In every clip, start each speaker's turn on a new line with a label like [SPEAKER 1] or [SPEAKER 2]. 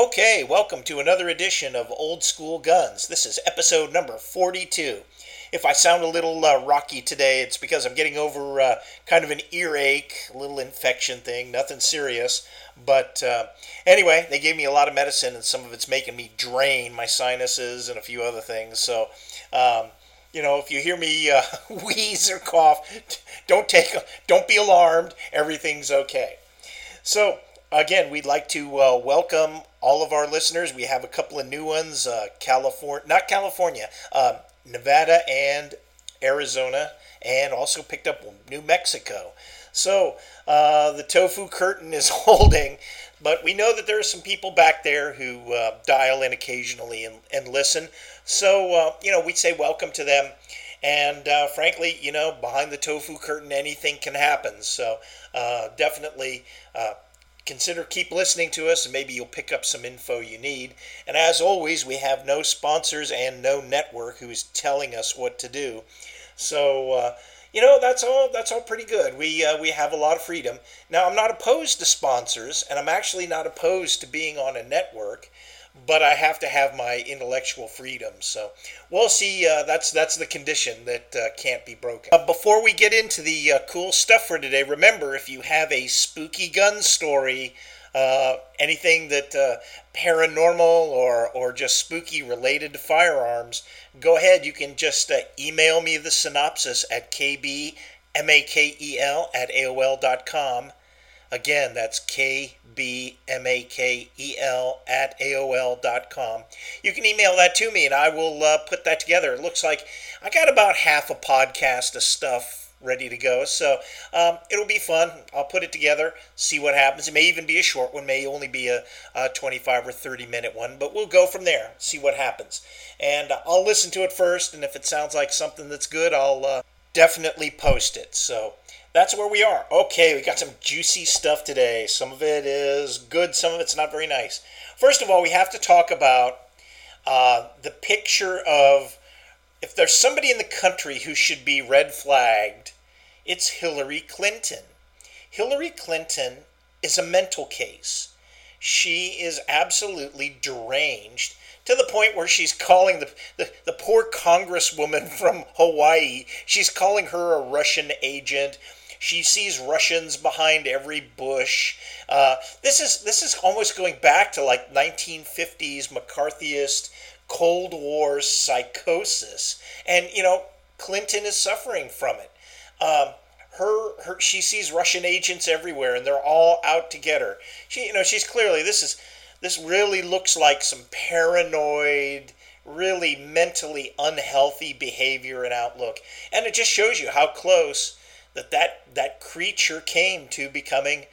[SPEAKER 1] Okay, welcome to another edition of Old School Guns. This is episode number 42. If I sound a little rocky today, it's because I'm getting over kind of an earache, a little infection thing, nothing serious. But anyway, they gave me a lot of medicine, and some of it's making me drain my sinuses and a few other things. So, if you hear me wheeze or cough, don't be alarmed. Everything's okay. So, again, we'd like to welcome all of our listeners. We have a couple of new ones, Nevada and Arizona, and also picked up New Mexico. So the tofu curtain is holding, but we know that there are some people back there who dial in occasionally and listen. So, we'd say welcome to them. And frankly, behind the tofu curtain, anything can happen. So definitely keep listening to us, and maybe you'll pick up some info you need. And as always, we have no sponsors and no network who is telling us what to do. So, that's all pretty good. We have a lot of freedom. Now, I'm not opposed to sponsors, and I'm actually not opposed to being on a network, but I have to have my intellectual freedom. So we'll see. That's the condition that can't be broken. Before we get into the cool stuff for today, remember, if you have a spooky gun story, anything that paranormal or just spooky related to firearms, go ahead. You can just email me the synopsis at kbmakel@aol.com. Again, that's kbmakel@aol.com. You can email that to me, and I will put that together. It looks like I got about half a podcast of stuff ready to go, so it'll be fun. I'll put it together, see what happens. It may even be a short one, may only be a 25 or 30-minute one, but we'll go from there, see what happens. And I'll listen to it first, and if it sounds like something that's good, I'll definitely post it. So that's where we are. Okay, we got some juicy stuff today. Some of it is good, some of it's not very nice. First of all, we have to talk about the picture of, if there's somebody in the country who should be red flagged, it's Hillary Clinton. Hillary Clinton is a mental case. She is absolutely deranged, to the point where she's calling the poor congresswoman from Hawaii, she's calling her a Russian agent. She sees Russians behind every bush. This is almost going back to like 1950s McCarthyist Cold War psychosis, and Clinton is suffering from it. She sees Russian agents everywhere, and they're all out to get her. She's clearly, this really looks like some paranoid, really mentally unhealthy behavior and outlook, and it just shows you how close that creature came to becoming,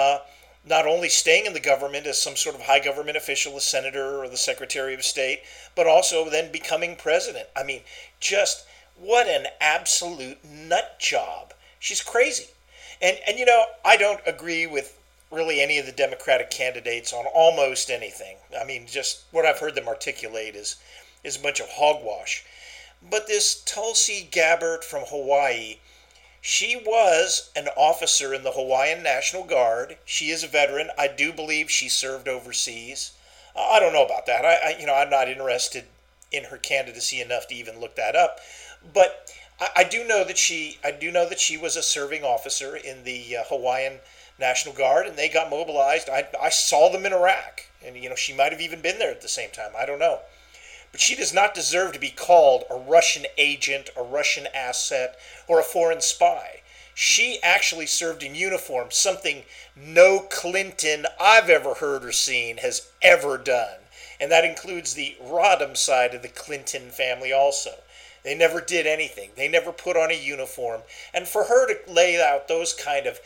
[SPEAKER 1] not only staying in the government as some sort of high government official, the senator or the secretary of state, but also then becoming president. I mean, just what an absolute nut job. She's crazy. And I don't agree with really any of the Democratic candidates on almost anything. I mean, just what I've heard them articulate is a bunch of hogwash. But this Tulsi Gabbard from Hawaii, she was an officer in the Hawaiian National Guard. She is a veteran. I do believe she served overseas. I don't know about that. I'm not interested in her candidacy enough to even look that up. But I do know that she was a serving officer in the Hawaiian National Guard, and they got mobilized. I saw them in Iraq, and she might have even been there at the same time. I don't know. But she does not deserve to be called a Russian agent, a Russian asset, or a foreign spy. She actually served in uniform, something no Clinton I've ever heard or seen has ever done. And that includes the Rodham side of the Clinton family also. They never did anything. They never put on a uniform. And for her to lay out those kind of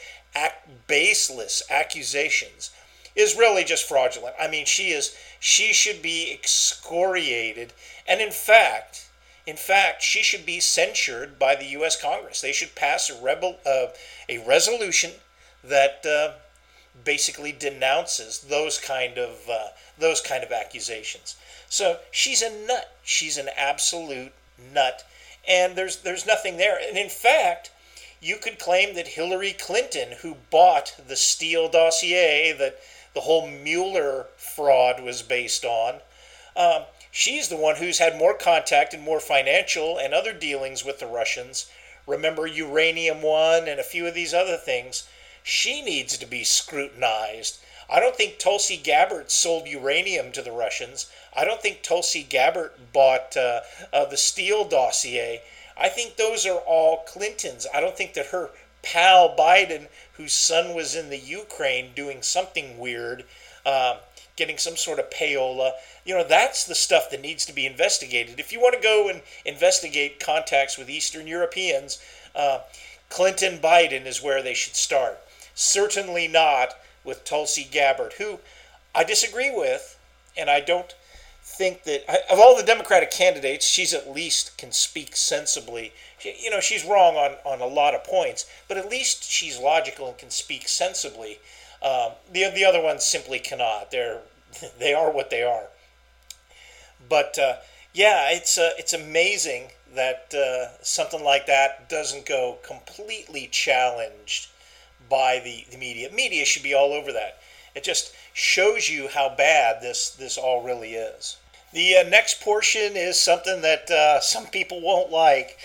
[SPEAKER 1] baseless accusations is really just fraudulent. I mean, she should be excoriated, and in fact, she should be censured by the U.S. Congress. They should pass a resolution that basically denounces those kind of accusations. So she's a nut. She's an absolute nut, and there's nothing there. And in fact, you could claim that Hillary Clinton, who bought the Steele dossier that the whole Mueller fraud was based on. She's the one who's had more contact and more financial and other dealings with the Russians. Remember Uranium One and a few of these other things. She needs to be scrutinized. I don't think Tulsi Gabbard sold uranium to the Russians. I don't think Tulsi Gabbard bought the Steele dossier. I think those are all Clintons. I don't think that her pal Biden, whose son was in the Ukraine doing something weird, getting some sort of payola, that's the stuff that needs to be investigated. If you want to go and investigate contacts with Eastern Europeans, Clinton Biden is where they should start. Certainly not with Tulsi Gabbard, who I disagree with, and I don't think that, of all the Democratic candidates, she's at least can speak sensibly. She's wrong on a lot of points, but at least she's logical and can speak sensibly. The other ones simply cannot. They are what they are. But it's amazing that something like that doesn't go completely challenged by the media. Media should be all over that. It just shows you how bad this all really is. The next portion is something that some people won't like.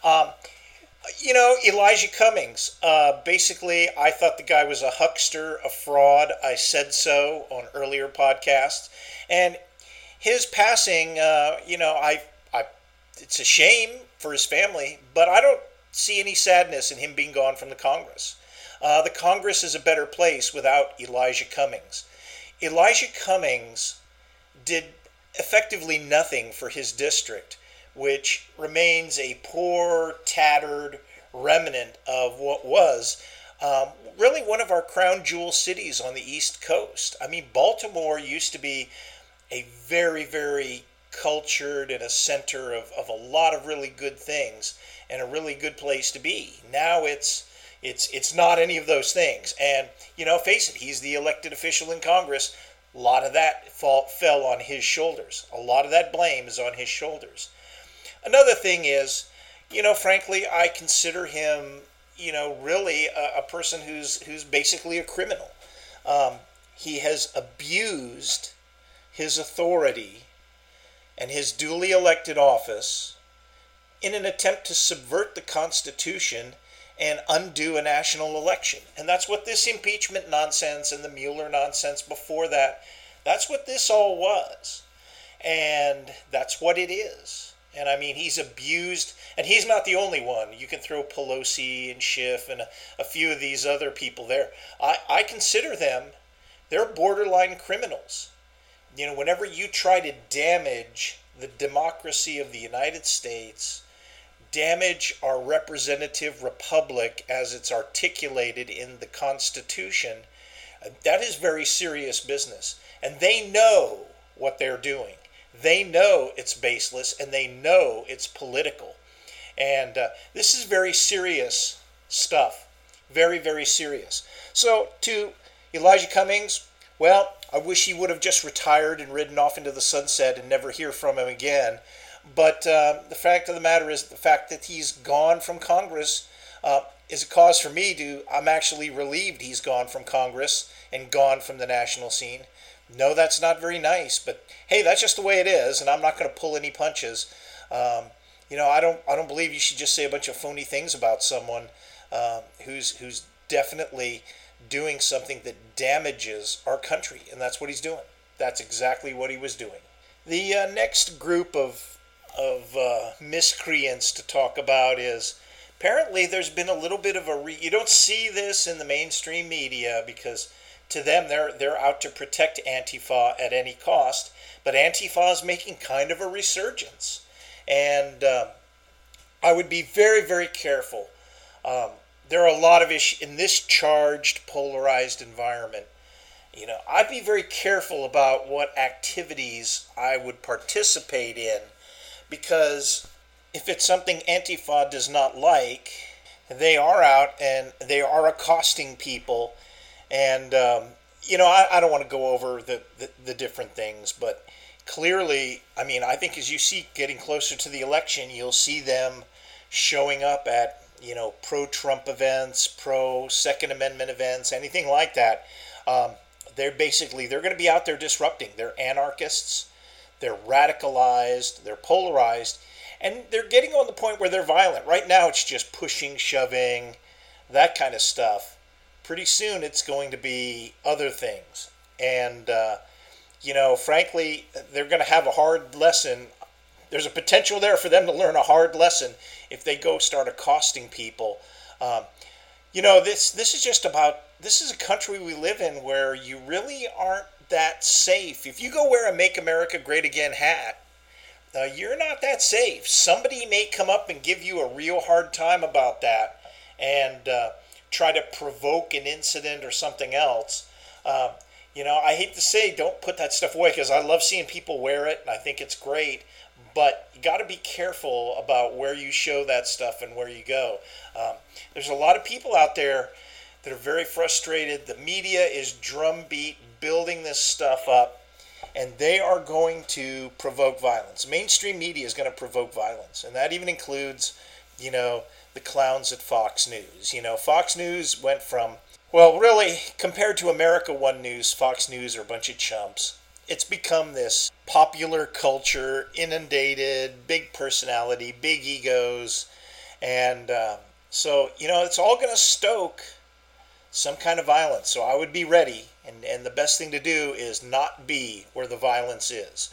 [SPEAKER 1] Elijah Cummings. Basically, I thought the guy was a huckster, a fraud. I said so on earlier podcasts. And his passing, it's a shame for his family, but I don't see any sadness in him being gone from the Congress. The Congress is a better place without Elijah Cummings. Elijah Cummings did effectively nothing for his district, which remains a poor, tattered remnant of what was really one of our crown jewel cities on the East Coast. I mean, Baltimore used to be a very, very cultured and a center of a lot of really good things and a really good place to be. Now it's not any of those things. And, face it, he's the elected official in Congress. A lot of that fell on his shoulders. A lot of that blame is on his shoulders. Another thing is, frankly, I consider him, really a person who's basically a criminal. He has abused his authority and his duly elected office in an attempt to subvert the Constitution and undo a national election. And that's what this impeachment nonsense and the Mueller nonsense before that, that's what this all was. And that's what it is. And I mean, he's abused, and he's not the only one. You can throw Pelosi and Schiff and a few of these other people there. I consider them, they're borderline criminals. Whenever you try to damage the democracy of the United States, damage our representative republic as it's articulated in the Constitution, that is very serious business. And they know what they're doing. They know it's baseless, and they know it's political. And this is very serious stuff. Very, very serious. So to Elijah Cummings, well, I wish he would have just retired and ridden off into the sunset and never hear from him again. But the fact of the matter is, the fact that he's gone from Congress is a cause for me I'm actually relieved he's gone from Congress and gone from the national scene. No, that's not very nice, but hey, that's just the way it is, and I'm not going to pull any punches. I don't believe you should just say a bunch of phony things about someone who's definitely doing something that damages our country, and that's what he's doing. That's exactly what he was doing. The next group of miscreants to talk about is, apparently there's been a little bit of you don't see this in the mainstream media because to them they're out to protect Antifa at any cost, but Antifa is making kind of a resurgence. And I would be very, very careful. There are a lot of issues in this charged, polarized environment. I'd be very careful about what activities I would participate in, because if it's something Antifa does not like, they are out and they are accosting people. And, I don't want to go over the different things, but clearly, I think as you see getting closer to the election, you'll see them showing up at, pro-Trump events, pro-Second Amendment events, anything like that. they're going to be out there disrupting. They're anarchists, they're radicalized, they're polarized, and they're getting on the point where they're violent. Right now, it's just pushing, shoving, that kind of stuff. Pretty soon, it's going to be other things. And, frankly, they're going to have a hard lesson. There's a potential there for them to learn a hard lesson if they go start accosting people. This is just about, this is a country we live in where you really aren't that safe. If you go wear a Make America Great Again hat, you're not that safe. Somebody may come up and give you a real hard time about that and try to provoke an incident or something else. I hate to say don't put that stuff away because I love seeing people wear it and I think it's great. But you got to be careful about where you show that stuff and where you go. There's a lot of people out there that are very frustrated. The media is drumbeat building this stuff up, and they are going to provoke violence. Mainstream media is going to provoke violence, and that even includes, the clowns at Fox News. Fox News went from, well, really, compared to America One News, Fox News are a bunch of chumps. It's become this popular culture, inundated, big personality, big egos, and so it's all going to stoke some kind of violence. So I would be ready, and the best thing to do is not be where the violence is.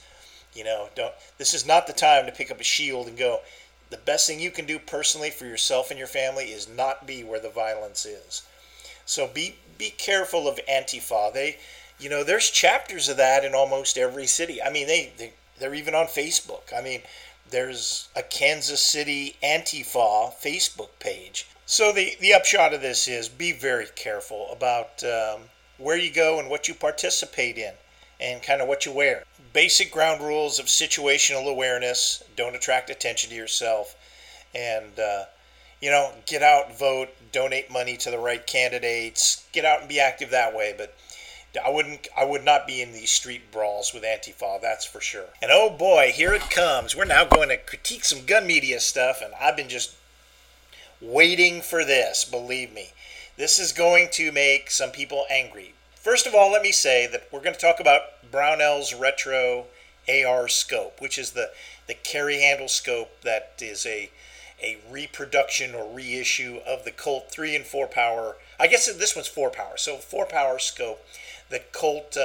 [SPEAKER 1] This is not the time to pick up a shield and go. The best thing you can do personally for yourself and your family is not be where the violence is. So be careful of Antifa. There's chapters of that in almost every city. I mean, they're even on Facebook. I mean, there's a Kansas City Antifa Facebook page. So the upshot of this is be very careful about where you go and what you participate in and kind of what you wear. Basic ground rules of situational awareness. Don't attract attention to yourself. And, get out, vote, donate money to the right candidates. Get out and be active that way. But I would not be in these street brawls with Antifa, that's for sure. And oh boy, here it comes. We're now going to critique some gun media stuff, and I've been just waiting for this, believe me. This is going to make some people angry. First of all, let me say that we're going to talk about Brownell's Retro AR scope, which is the carry handle scope that is a reproduction or reissue of the Colt 3 and 4 power. I guess this one's 4 power, so 4 power scope that Colt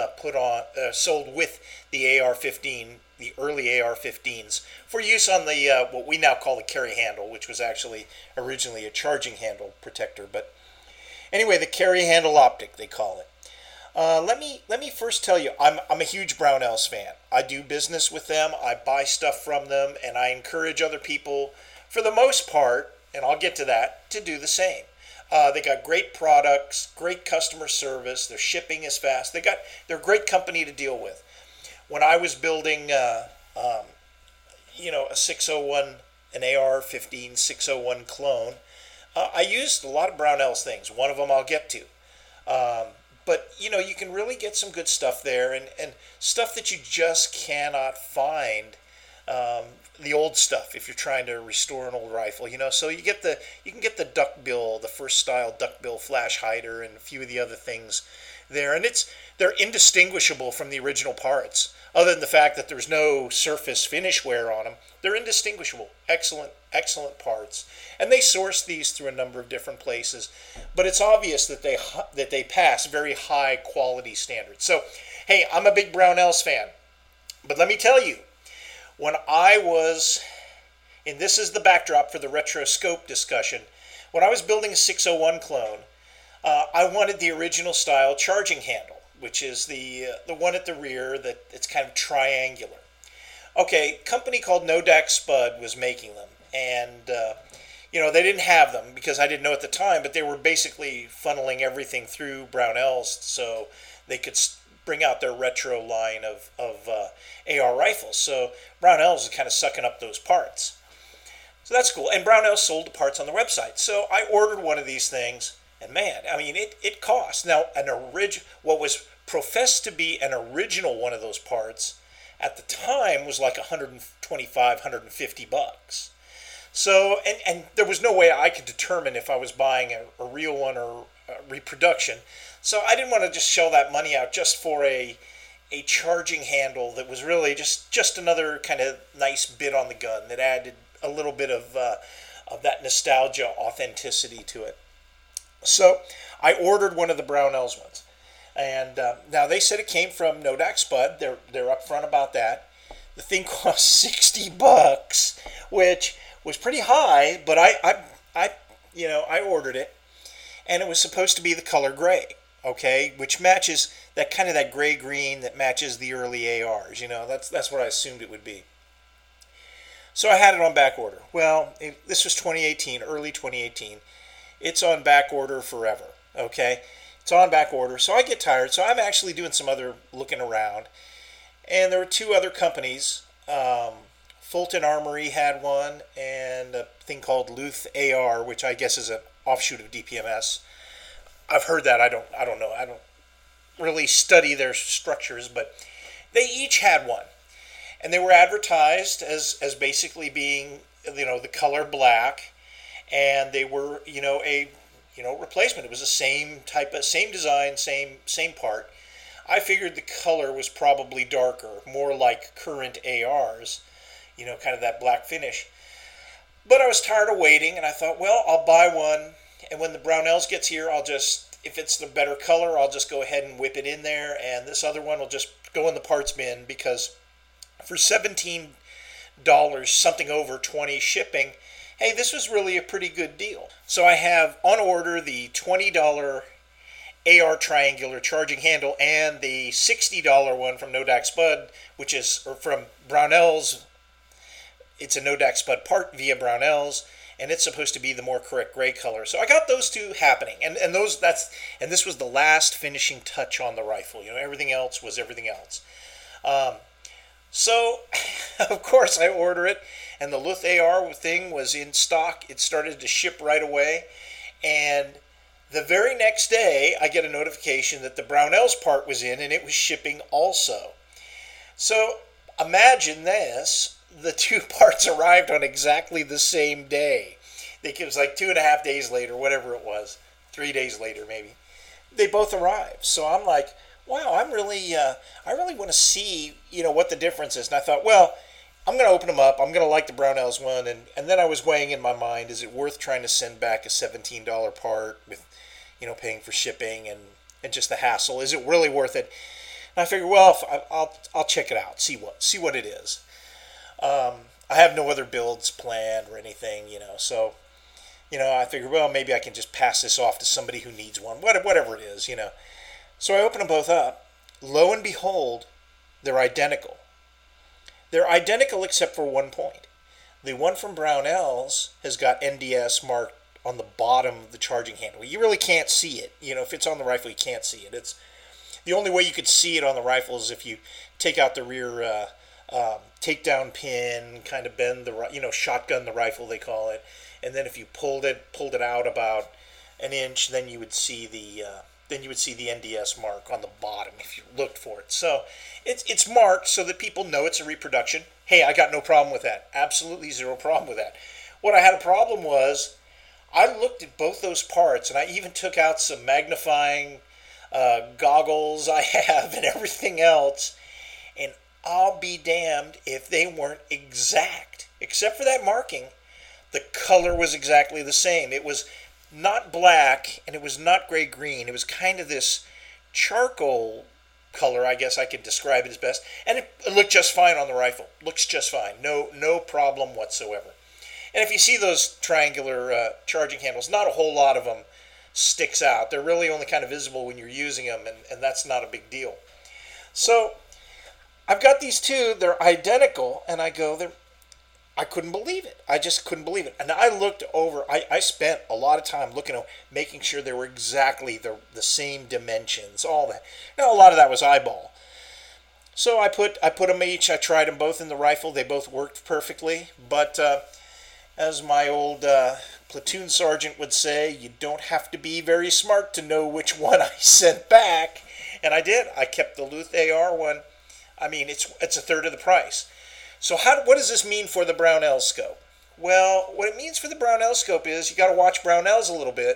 [SPEAKER 1] sold with the AR-15, the early AR-15s, for use on the what we now call the carry handle, which was actually originally a charging handle protector. But anyway, the carry handle optic, they call it. Let me first tell you, I'm a huge Brownells fan. I do business with them, I buy stuff from them, and I encourage other people, for the most part, and I'll get to that, to do the same. They got great products, great customer service. Their shipping is fast. They're a great company to deal with. When I was building, a 601, an AR-15 601 clone, I used a lot of Brownells things. One of them I'll get to. But you can really get some good stuff there, and stuff that you just cannot find. The old stuff if you're trying to restore an old rifle, so you can get the duckbill, the first style duckbill flash hider, and a few of the other things there, and they're indistinguishable from the original parts, other than the fact that there's no surface finish wear on them. They're indistinguishable. Excellent parts, and they source these through a number of different places, but it's obvious that they pass very high quality standards. So hey, I'm a big Brownells fan, but let me tell you, when I was, and this is the backdrop for the retro scope discussion, when I was building a 601 clone, I wanted the original style charging handle, which is the one at the rear that it's kind of triangular. Okay, a company called Nodak Spud was making them, and they didn't have them because I didn't know at the time, but they were basically funneling everything through Brownells so they could bring out their retro line of AR rifles. So Brownells is kind of sucking up those parts. So that's cool. And Brownells sold the parts on the website. So I ordered one of these things, and man, I mean, it cost. Now, what was professed to be an original one of those parts at the time was like $125, $150. So, and there was no way I could determine if I was buying a real one or reproduction. So I didn't want to just shell that money out just for a charging handle that was really just another kind of nice bit on the gun that added a little bit of that nostalgia authenticity to it. So I ordered one of the Brownells ones. And now they said it came from Nodak Spud. They're upfront about that. The thing cost $60, which was pretty high, but I ordered it, and it was supposed to be the color gray, okay, which matches that kind of that gray green that matches the early ARs. That's what I assumed it would be. So I had it on back order. Well, this was 2018, early 2018. It's on back order forever, okay? It's on back order, so I get tired. So I'm actually doing some other looking around. And there were two other companies. Fulton Armory had one, and a thing called Luth AR, which I guess is an offshoot of DPMS. I've heard that. I don't know. I don't really study their structures, but they each had one. And they were advertised as basically being, the color black, and they were, a replacement. It was the same design, same part. I figured the color was probably darker, more like current ARs, kind of that black finish. But I was tired of waiting, and I thought, well, I'll buy one, and when the Brownells gets here, if it's the better color, I'll just go ahead and whip it in there, and this other one will just go in the parts bin, because for $17, something over 20 shipping, hey, this was really a pretty good deal. So I have on order the $20 AR triangular charging handle and the $60 one from Nodak Spud, which is from Brownells. It's a Nodak Spud part via Brownells, and it's supposed to be the more correct gray color. So I got those two happening, and this was the last finishing touch on the rifle. Everything else was everything else. So, of course, I order it, and the Luth AR thing was in stock. It started to ship right away, and the very next day, I get a notification that the Brownells part was in, and it was shipping also. So, imagine this. The two parts arrived on exactly the same day. It was like 2.5 days later, whatever it was, 3 days later maybe. They both arrived. So I'm like, wow, I really want to see, what the difference is. And I thought, well, I'm going to open them up. I'm going to like the Brownells one. And then I was weighing in my mind, is it worth trying to send back a $17 part with, paying for shipping and just the hassle? Is it really worth it? And I figured, well, I'll check it out, see what it is. I have no other builds planned or anything, so, I figured, well, maybe I can just pass this off to somebody who needs one, whatever it is, So I open them both up. Lo and behold, they're identical. They're identical except for one point. The one from Brownells has got NDS marked on the bottom of the charging handle. You really can't see it. If it's on the rifle, you can't see it. It's the only way you could see it on the rifle is if you take out the rear takedown pin, kind of bend the shotgun the rifle they call it, and then if you pulled it out about an inch, then you would see the NDS mark on the bottom if you looked for it. So it's marked so that people know it's a reproduction. Hey, I got no problem with that. Absolutely zero problem with that. What I had a problem was I looked at both those parts, and I even took out some magnifying goggles I have and everything else, and I'll be damned if they weren't exact. Except for that marking, the color was exactly the same. It was not black, and it was not gray-green. It was kind of this charcoal color, I guess I could describe it as best. And it looked just fine on the rifle. Looks just fine. No problem whatsoever. And if you see those triangular charging handles, not a whole lot of them sticks out. They're really only kind of visible when you're using them, and that's not a big deal. So I've got these two. They're identical, and I couldn't believe it. I just couldn't believe it. And I looked over. I spent a lot of time looking at making sure they were exactly the same dimensions, all that. Now, a lot of that was eyeball. So I put them each. I tried them both in the rifle. They both worked perfectly. But as my old platoon sergeant would say, you don't have to be very smart to know which one I sent back. And I did. I kept the Luth AR one. I mean, it's a third of the price. So what does this mean for the Brownell scope? Well, what it means for the Brownell scope is you got to watch Brownells a little bit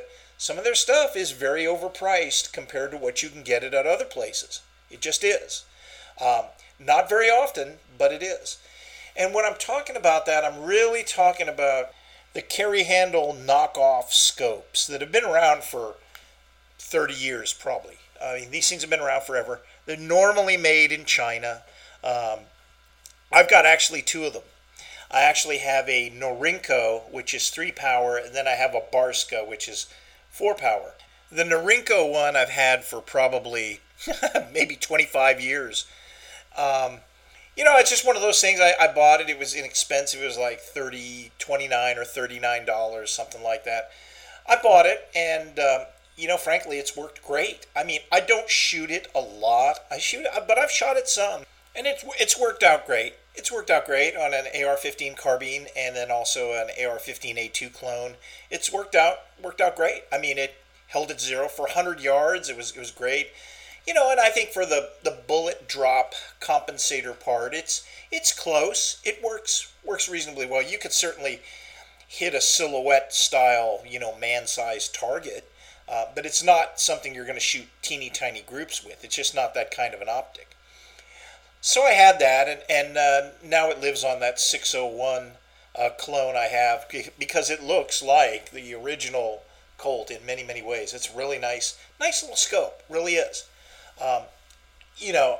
[SPEAKER 1] Some of their stuff is very overpriced compared to what you can get it at other places. It just is. Um, Not very often, but it is. And when I'm talking about that, I'm really talking about the carry handle knockoff scopes that have been around for 30 years probably. I mean, these things have been around forever. They're normally made in China. Um, I've got actually two of them. I actually have a Norinco, which is 3 power, and then I have a Barska, which is 4 power. The Norinco one I've had for probably maybe 25 years. Um, it's just one of those things. I bought it. It was inexpensive. It was like $29 or $39, something like that. I bought it, and frankly, it's worked great. I mean, I don't shoot it a lot. But I've shot it some, and it's worked out great. It's worked out great on an AR-15 carbine and then also an AR-15A2 clone. It's worked out great. I mean, it held its zero for 100 yards. It was great. And I think for the bullet drop compensator part, it's close. It works reasonably well. You could certainly hit a silhouette style, man-sized target, but it's not something you're going to shoot teeny tiny groups with. It's just not that kind of an optic. So I had that, and now it lives on that 601 clone I have because it looks like the original Colt in many, many ways. It's really nice little scope, really is. Um, you know,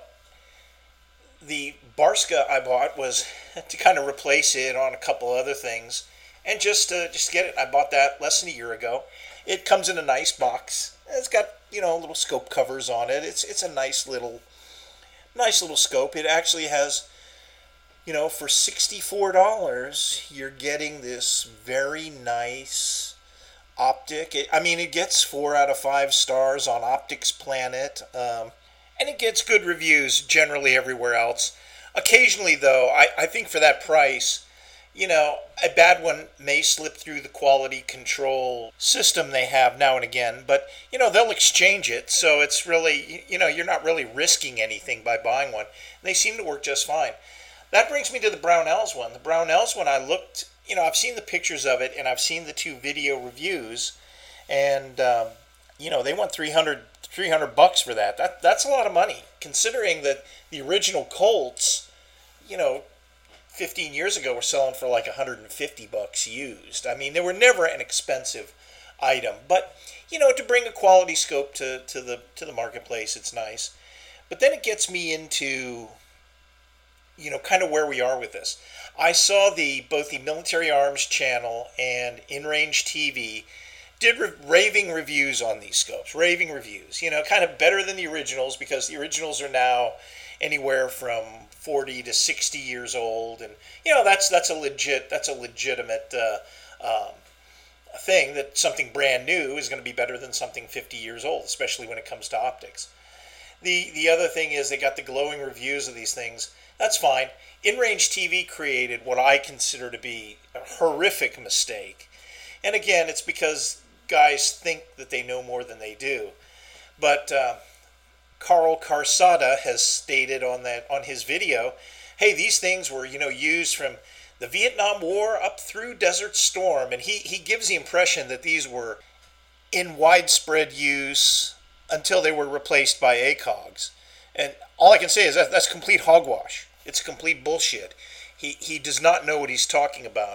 [SPEAKER 1] the Barska I bought was to kind of replace it on a couple other things, and just to get it. I bought that less than a year ago. It comes in a nice box. It's got little scope covers on it. It's a nice little scope. It actually has, for $64, you're getting this very nice optic. It gets 4 out of 5 stars on Optics Planet, and it gets good reviews generally everywhere else. Occasionally, though, I think for that price, a bad one may slip through the quality control system they have now and again, but, they'll exchange it, so it's really, you're not really risking anything by buying one. And they seem to work just fine. That brings me to the Brownells one. The Brownells one, I looked, I've seen the pictures of it, and I've seen the 2 video reviews, and, they want $300 for that. That's a lot of money, considering that the original Colts, 15 years ago were selling for like $150 used. They were never an expensive item, but to bring a quality scope to the marketplace, it's nice. But then it gets me into kind of where we are with this. I saw both the Military Arms channel and InRange TV did raving reviews on these scopes. Raving reviews, kind of better than the originals, because the originals are now anywhere from 40 to 60 years old, and that's a legitimate thing, that something brand new is going to be better than something 50 years old, especially when it comes to optics. The other thing is they got the glowing reviews of these things. That's fine. InRange TV created what I consider to be a horrific mistake, and again, it's because guys think that they know more than they do. But Carl Carsata has stated on his video, hey, these things were used from the Vietnam War up through Desert Storm, and he gives the impression that these were in widespread use until they were replaced by ACOGs. And all I can say is that's complete hogwash. It's complete bullshit. He does not know what he's talking about.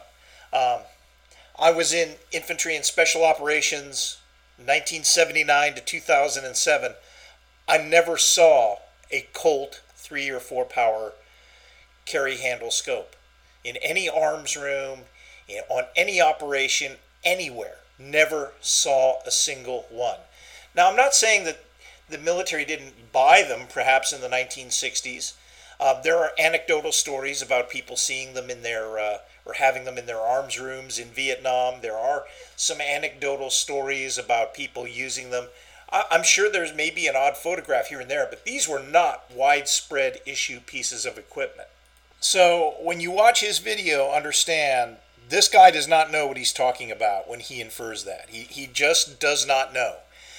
[SPEAKER 1] I was in infantry and special operations 1979 to 2007. I never saw a Colt 3 or 4 power carry handle scope in any arms room, on any operation, anywhere. Never saw a single one. Now, I'm not saying that the military didn't buy them, perhaps in the 1960s. There are anecdotal stories about people seeing them in their or having them in their arms rooms in Vietnam. There are some anecdotal stories about people using them. I'm sure there's maybe an odd photograph here and there, but these were not widespread issue pieces of equipment. So when you watch his video, understand this guy does not know what he's talking about when he infers that. He just does not know.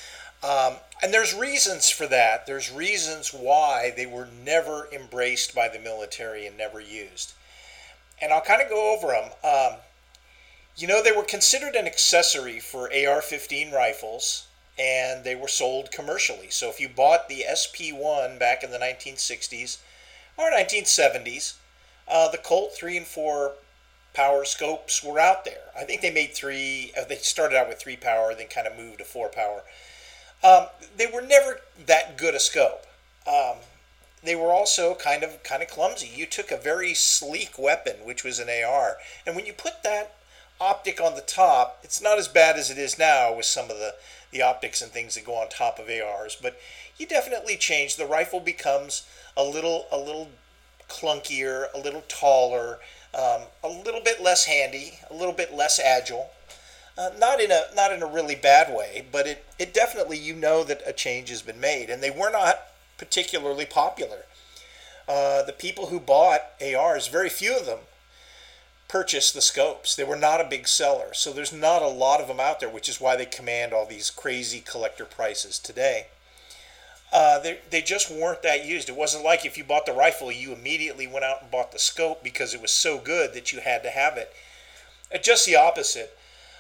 [SPEAKER 1] And there's reasons for that. There's reasons why they were never embraced by the military and never used. And I'll kind of go over them. They were considered an accessory for AR-15 rifles, and they were sold commercially. So if you bought the SP1 back in the 1960s or 1970s, the Colt 3 and 4 power scopes were out there. I think they made three. They started out with 3 power, then kind of moved to 4 power. They were never that good a scope. They were also kind of clumsy. You took a very sleek weapon, which was an AR, and when you put that optic on the top, it's not as bad as it is now with some of the optics and things that go on top of ARs, but you definitely change. The rifle becomes a little clunkier, a little taller, a little bit less handy, a little bit less agile. Not in a really bad way, but it definitely, that a change has been made, and they were not particularly popular. The people who bought ARs, very few of them purchased the scopes. They were not a big seller, so there's not a lot of them out there, which is why they command all these crazy collector prices today. They just weren't that used. It wasn't like if you bought the rifle, you immediately went out and bought the scope because it was so good that you had to have it. Just the opposite.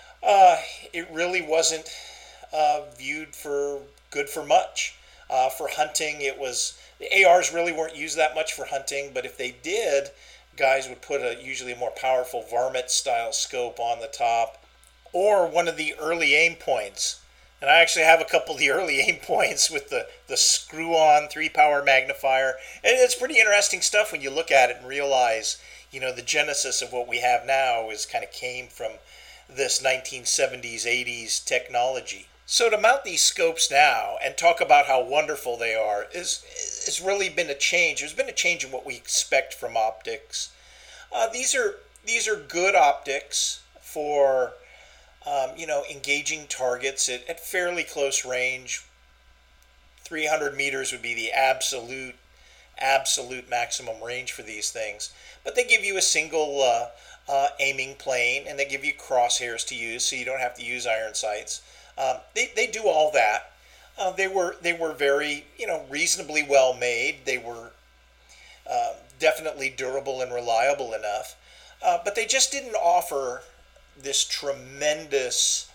[SPEAKER 1] It really wasn't viewed for good for much. For hunting, the ARs really weren't used that much for hunting, but if they did, guys would put usually a more powerful varmint style scope on the top, or one of the early aim points. And I actually have a couple of the early aim points with the screw-on 3-power magnifier. And it's pretty interesting stuff when you look at it and realize, the genesis of what we have now came from this 1970s, 80s technology. So to mount these scopes now and talk about how wonderful they are is really been a change. There's been a change in what we expect from optics. These are good optics for engaging targets at fairly close range. 300 meters would be the absolute maximum range for these things. But they give you a single aiming plane, and they give you crosshairs to use, so you don't have to use iron sights. They do all that. They were very reasonably well made. They were definitely durable and reliable enough, but they just didn't offer this tremendous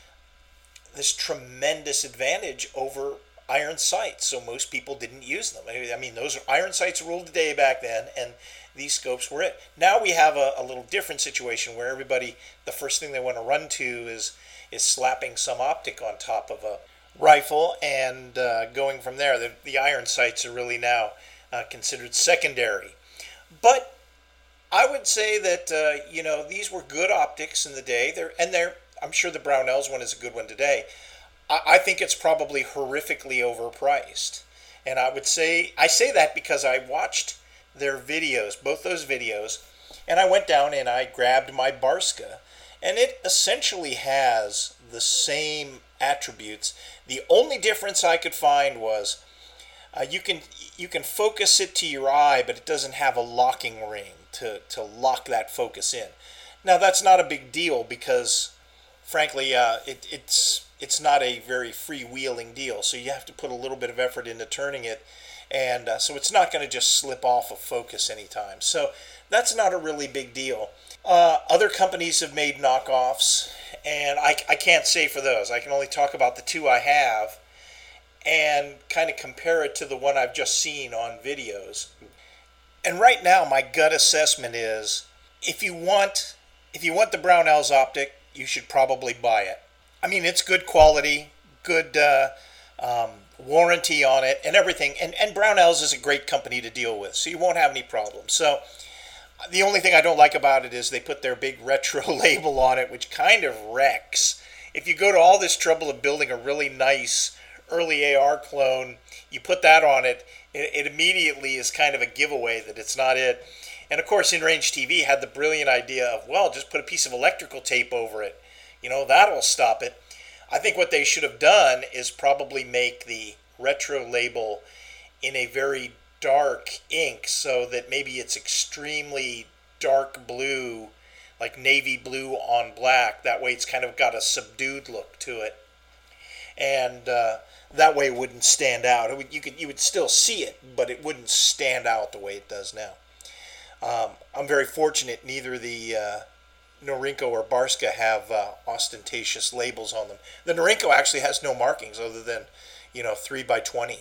[SPEAKER 1] advantage over iron sights. So most people didn't use them. I mean, those iron sights ruled the day back then, and these scopes were it. Now we have a little different situation where everybody, the first thing they want to run to is slapping some optic on top of a rifle and going from there. The iron sights are really now considered secondary. But I would say that these were good optics in the day. I'm sure the Brownells one is a good one today. I think it's probably horrifically overpriced, and I say that because I watched their videos, both those videos, and I went down and I grabbed my Barska, and it essentially has the same attributes. The only difference I could find was you can focus it to your eye, but it doesn't have a locking ring to lock that focus in. Now that's not a big deal because, frankly, it's not a very freewheeling deal. So you have to put a little bit of effort into turning it, and so it's not going to just slip off of focus anytime. So that's not a really big deal. Other companies have made knockoffs, and I can't say for those. I can only talk about the two I have and kind of compare it to the one I've just seen on videos. And right now, my gut assessment is if you want the Brownells optic, you should probably buy it. I mean, it's good quality, good warranty on it, and everything. And Brownells is a great company to deal with, so you won't have any problems. So the only thing I don't like about it is they put their big retro label on it, which kind of wrecks. If you go to all this trouble of building a really nice early AR clone, you put that on it, it immediately is kind of a giveaway that it's not it. And of course, InRange TV had the brilliant idea of, well, just put a piece of electrical tape over it. That'll stop it. I think what they should have done is probably make the retro label in a very dark ink so that maybe it's extremely dark blue, like navy blue on black. That way it's kind of got a subdued look to it. And that way it wouldn't stand out. You would still see it, but it wouldn't stand out the way it does now. I'm very fortunate neither the Norinco or Barska have ostentatious labels on them. The Norinco actually has no markings other than 3 by 20.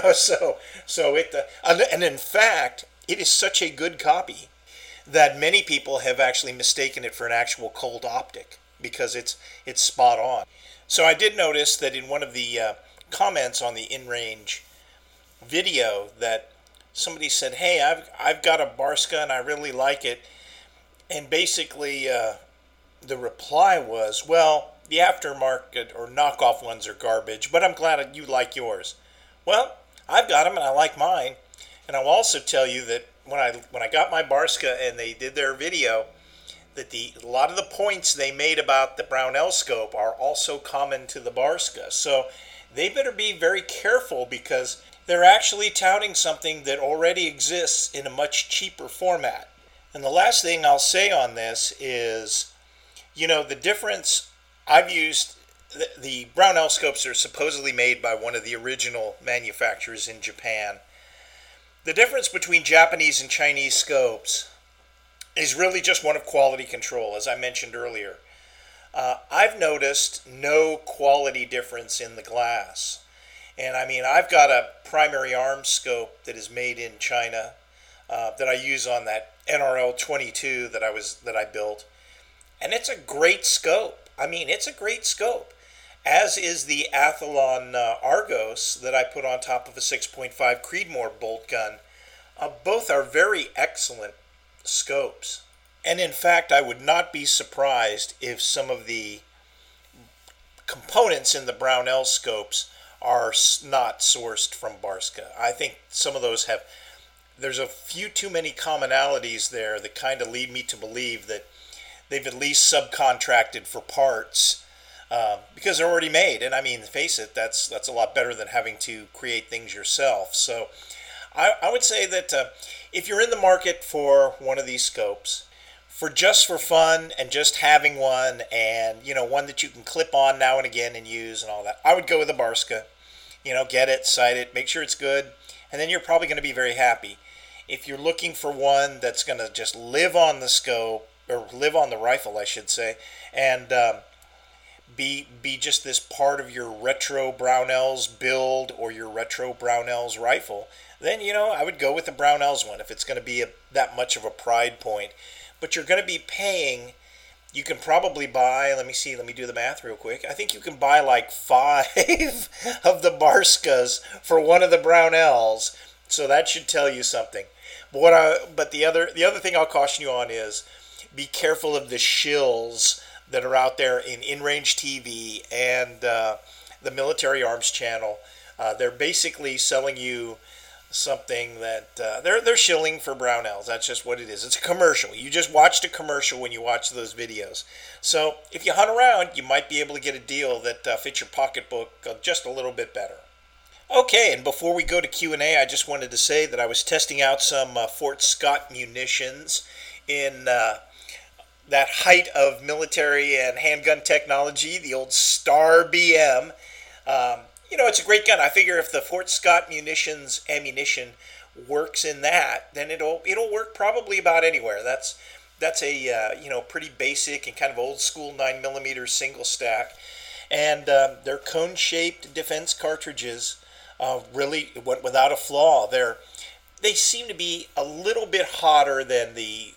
[SPEAKER 1] So it and in fact it is such a good copy that many people have actually mistaken it for an actual cold optic because it's spot on. So I did notice that in one of the comments on the InRange video that somebody said, "Hey, I've got a Barska and I really like it," and basically the reply was, "Well, the aftermarket or knockoff ones are garbage, but I'm glad you like yours." Well, I've got them and I like mine, and I'll also tell you that when I got my Barska and they did their video, that a lot of the points they made about the Brownell scope are also common to the Barska. So they better be very careful because they're actually touting something that already exists in a much cheaper format. And the last thing I'll say on this is, the difference I've used, the Brownell scopes are supposedly made by one of the original manufacturers in Japan. The difference between Japanese and Chinese scopes is really just one of quality control, as I mentioned earlier. I've noticed no quality difference in the glass. And I mean, I've got a primary arm scope that is made in China that I use on that NRL 22 that I built, and it's a great scope. I mean, it's a great scope, as is the Athlon Argos that I put on top of a 6.5 Creedmoor bolt gun. Both are very excellent scopes. And in fact, I would not be surprised if some of the components in the Brownell scopes are not sourced from Barska. I think some of those there's a few too many commonalities there that kind of lead me to believe that they've at least subcontracted for parts because they're already made. And I mean, face it, that's a lot better than having to create things yourself. So I would say that if you're in the market for one of these scopes, for fun and just having one, and one that you can clip on now and again and use and all that, I would go with a Barska. Get it, sight it, make sure it's good, and then you're probably going to be very happy. If you're looking for one that's going to just live on the scope, or live on the rifle, I should say, and be just this part of your retro Brownells build or your retro Brownells rifle, then I would go with the Brownells one if it's going to be that much of a pride point. But you're going to be paying. You can probably buy, let me do the math real quick. I think you can buy like 5 of the Barskas for one of the Brownells. So that should tell you something. But the other thing I'll caution you on is be careful of the shills that are out there in InRange TV and the Military Arms Channel. They're basically selling you something that they're shilling for Brownells. That's just what it is. It's a commercial. You just watched a commercial when you watch those videos. So if you hunt around, you might be able to get a deal that fits your pocketbook just a little bit better. Okay, and before we go to Q&A, I just wanted to say that I was testing out some Fort Scott munitions in that height of military and handgun technology, the old Star BM. It's a great gun. I figure if the Fort Scott ammunition works in that, then it'll work probably about anywhere. That's a pretty basic and kind of old school 9mm single stack, and they're cone shaped defense cartridges. Really went without a flaw. They seem to be a little bit hotter than the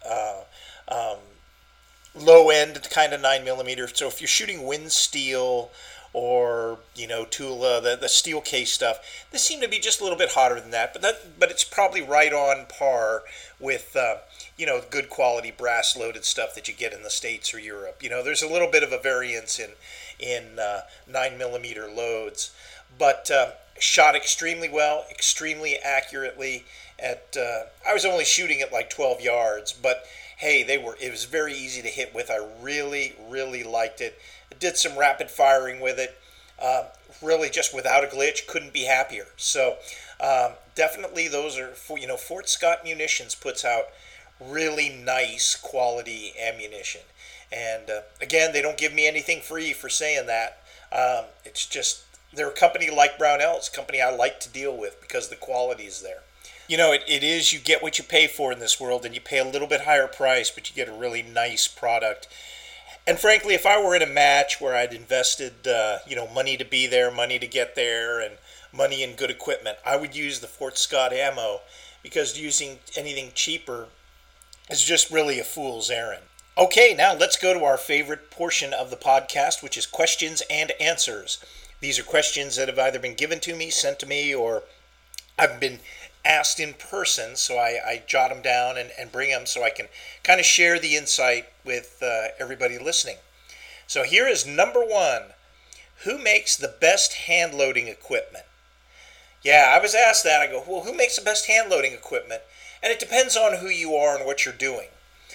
[SPEAKER 1] low end kind of 9mm. So if you're shooting wind steel or Tula, the steel case stuff, they seem to be just a little bit hotter than that. But it's probably right on par with good quality brass loaded stuff that you get in the States or Europe. There's a little bit of a variance in 9mm loads, but shot extremely well, extremely accurately. I was only shooting at like 12 yards, but hey, it was very easy to hit with. I really, really liked it. I did some rapid firing with it. Really just without a glitch, couldn't be happier. So definitely those are, Fort Scott Munitions puts out really nice quality ammunition. And again, they don't give me anything free for saying that. It's just, they're a company like Brownell. It's a company I like to deal with because the quality is there. It is, you get what you pay for in this world, and you pay a little bit higher price, but you get a really nice product. And frankly, if I were in a match where I'd invested, money to be there, money to get there, and money in good equipment, I would use the Fort Scott ammo, because using anything cheaper is just really a fool's errand. Okay, now let's go to our favorite portion of the podcast, which is questions and answers. These are questions that have either been given to me, sent to me, or I've been asked in person, so I jot them down and bring them so I can kind of share the insight with everybody listening. So here is number one. Who makes the best hand loading equipment? Yeah, I was asked that. I go, well, who makes the best hand loading equipment? And it depends on who you are and what you're doing.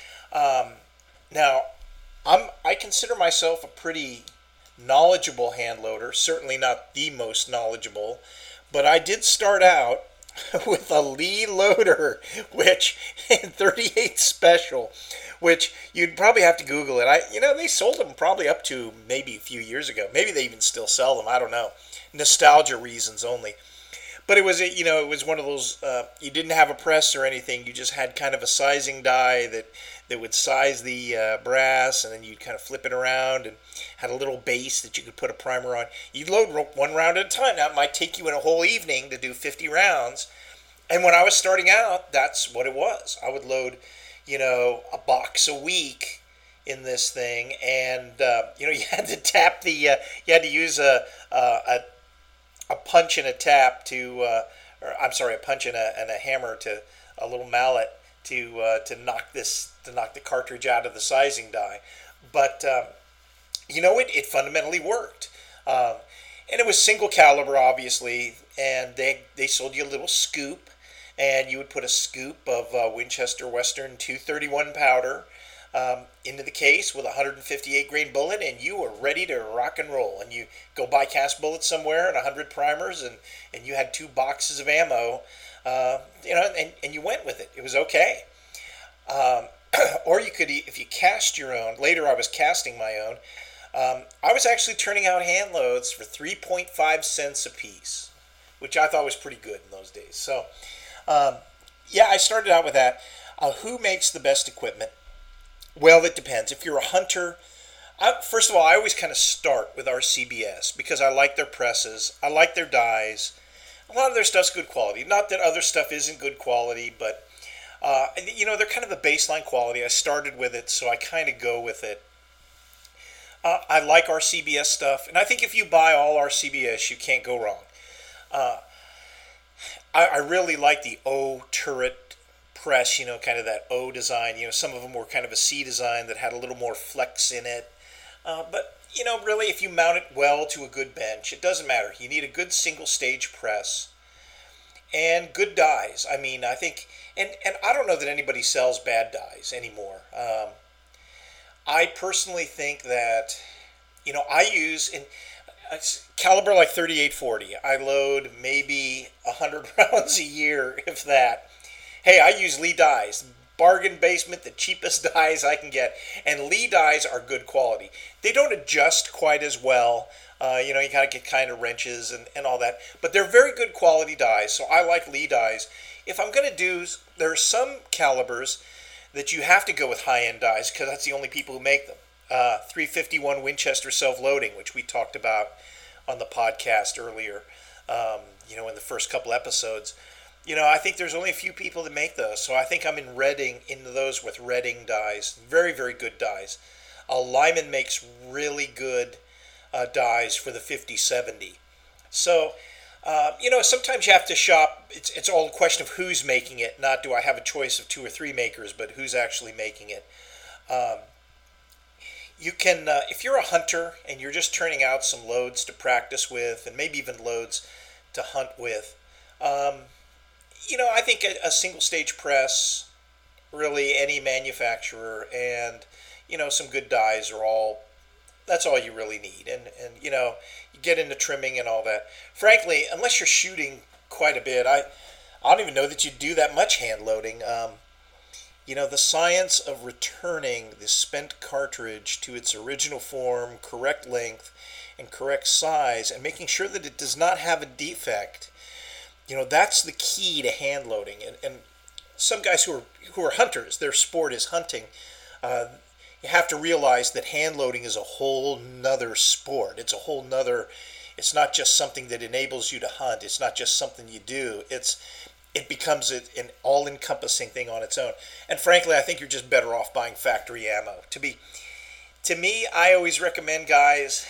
[SPEAKER 1] Now, I consider myself a pretty knowledgeable hand loader, certainly not the most knowledgeable, but I did start out with a Lee loader, which in 38 special, which you'd probably have to Google it. They sold them probably up to maybe a few years ago. Maybe they even still sell them. I don't know. Nostalgia reasons only. But it was one of those. You didn't have a press or anything. You just had kind of a sizing die that would size the brass, and then you'd kind of flip it around, and had a little base that you could put a primer on. You'd load one round at a time. Now it might take you in a whole evening to do 50 rounds. And when I was starting out, that's what it was. I would load, a box a week in this thing, and you had to tap you had to use a punch and a tap a punch and a hammer to a little mallet to knock the cartridge out of the sizing die. But it fundamentally worked, and it was single caliber, obviously, and they sold you a little scoop, and you would put a scoop of Winchester Western 231 powder into the case with a 158 grain bullet, and you were ready to rock and roll. And you go buy cast bullets somewhere and 100 primers, and you had 2 boxes of ammo, and you went with it. It was okay. Or you could, if you cast your own. Later, I was casting my own. I was actually turning out hand loads for 3.5 cents a piece, which I thought was pretty good in those days. So, I started out with that. Who makes the best equipment? Well, it depends. If you're a hunter, first of all, I always kind of start with our CBS because I like their presses. I like their dies. A lot of their stuff's good quality. Not that other stuff isn't good quality, but, they're kind of the baseline quality. I started with it, so I kind of go with it. I like our CBS stuff, and I think if you buy all our CBS, you can't go wrong. I really like the O turret press, kind of that O design. Some of them were kind of a C design that had a little more flex in it. But, really, if you mount it well to a good bench, it doesn't matter. You need a good single stage press and good dies. I mean, I think, and I don't know that anybody sells bad dies anymore. I personally think that, I use in caliber like 3840. I load maybe 100 rounds a year, if that. Hey, I use Lee dies, bargain basement, the cheapest dies I can get, and Lee dies are good quality. They don't adjust quite as well. You gotta get kind of wrenches and all that, but they're very good quality dies. So I like Lee dies. If I'm gonna there are some calibers that you have to go with high-end dies because that's the only people who make them. 351 Winchester self-loading, which we talked about on the podcast earlier, in the first couple episodes. I think there's only a few people that make those, so I think I'm into those with Redding dies. Very, very good dies. Lyman makes really good dies for the 5070. So, sometimes you have to shop. It's all a question of who's making it, not do I have a choice of 2 or 3 makers, but who's actually making it. You can, if you're a hunter and you're just turning out some loads to practice with, and maybe even loads to hunt with, I think a single stage press, really any manufacturer, and some good dies that's all you really need. And you get into trimming and all that. Frankly, unless you're shooting quite a bit, I don't even know that you do that much hand loading. The science of returning the spent cartridge to its original form, correct length, and correct size, and making sure that it does not have a defect That's the key to hand loading. And some guys who are hunters, their sport is hunting. Uh, you have to realize that hand loading is a whole nother sport. It's not just something that enables you to hunt. It's not just something you do. It becomes an all-encompassing thing on its own. And frankly, I think you're just better off buying factory ammo. To me, I always recommend guys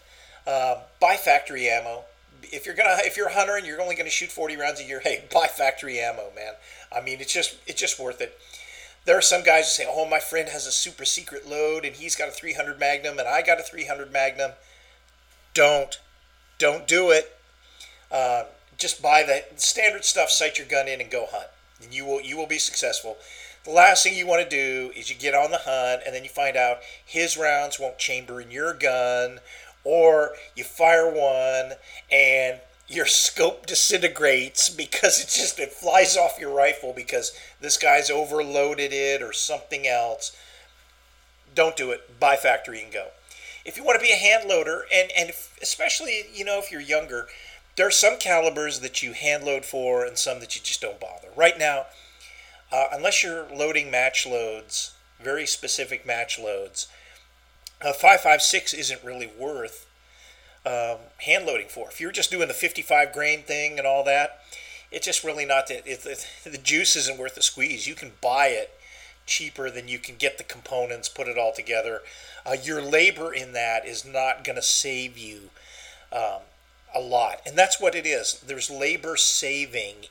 [SPEAKER 1] buy factory ammo. If you're a hunter and you're only gonna shoot 40 rounds a year, hey, buy factory ammo, man. I mean, it's just worth it. There are some guys who say, "Oh, my friend has a super secret load and he's got a 300 Magnum and I got a 300 Magnum." Don't don't do it. Just buy the standard stuff, sight your gun in, and go hunt. And you will be successful. The last thing you want to do is you get on the hunt and then you find out his rounds won't chamber in your gun, or you fire one and your scope disintegrates because it flies off your rifle because this guy's overloaded it or something else. Don't do it. Buy factory and go. If you want to be a hand loader, and especially if you're younger, there are some calibers that you hand load for and some that you just don't bother. Right now, unless you're loading match loads, very specific match loads, 5.56 isn't really worth hand loading for. If you're just doing the 55 grain thing and all that, it's just really not that. The juice isn't worth the squeeze. You can buy it cheaper than you can get the components, put it all together. Your labor in that is not going to save you a lot, and that's what it is. There's labor saving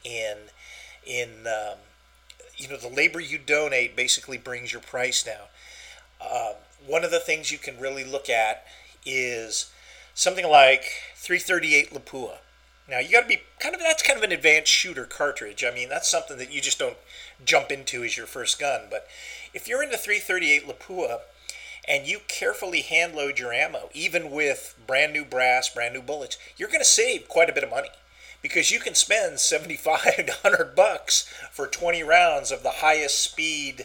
[SPEAKER 1] in the labor you donate basically brings your price down. One of the things you can really look at is something like 338 Lapua. Now you got to be that's kind of an advanced shooter cartridge. I mean, that's something that you just don't jump into as your first gun. But if you're into 338 Lapua and you carefully hand load your ammo, even with brand new brass, brand new bullets, you're going to save quite a bit of money because you can spend $75 to $100 for 20 rounds of the highest speed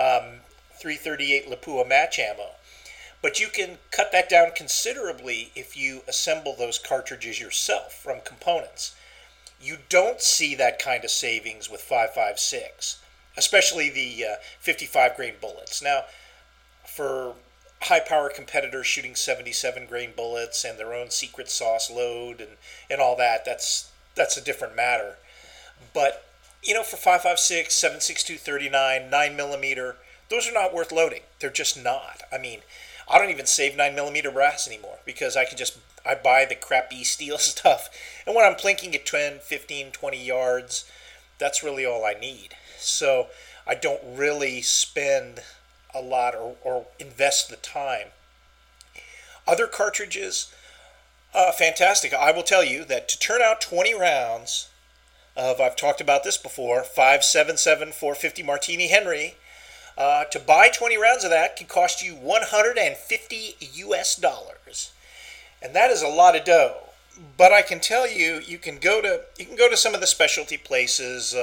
[SPEAKER 1] 338 Lapua match ammo. But you can cut that down considerably if you assemble those cartridges yourself from components. You don't see that kind of savings with 5.56, especially the 55 grain bullets. Now, for high power competitors shooting 77 grain bullets and their own secret sauce load and all that, that's a different matter. But for 5.56, 7.62 39, 9mm, those are not worth loading. They're just not. I mean, I don't even save 9mm brass anymore because I buy the crappy steel stuff. And when I'm plinking at 10, 15, 20 yards, that's really all I need. So I don't really spend a lot or invest the time. Other cartridges, fantastic. I will tell you that to turn out 20 rounds of, I've talked about this before, 5.77 450 Martini Henry, to buy 20 rounds of that can cost you $150 US. And that is a lot of dough. But I can tell you, you can go to some of the specialty places,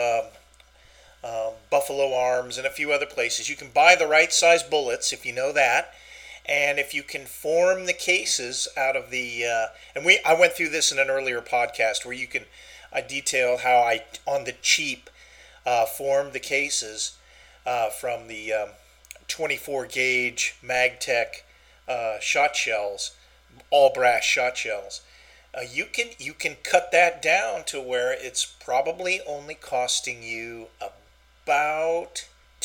[SPEAKER 1] Buffalo Arms and a few other places. You can buy the right size bullets if you know that. And if you can form the cases out of the, I went through this in an earlier podcast where I detailed how I, on the cheap, formed the cases from the 24 gauge Magtech shot shells, all brass shot shells. You can cut that down to where it's probably only costing you about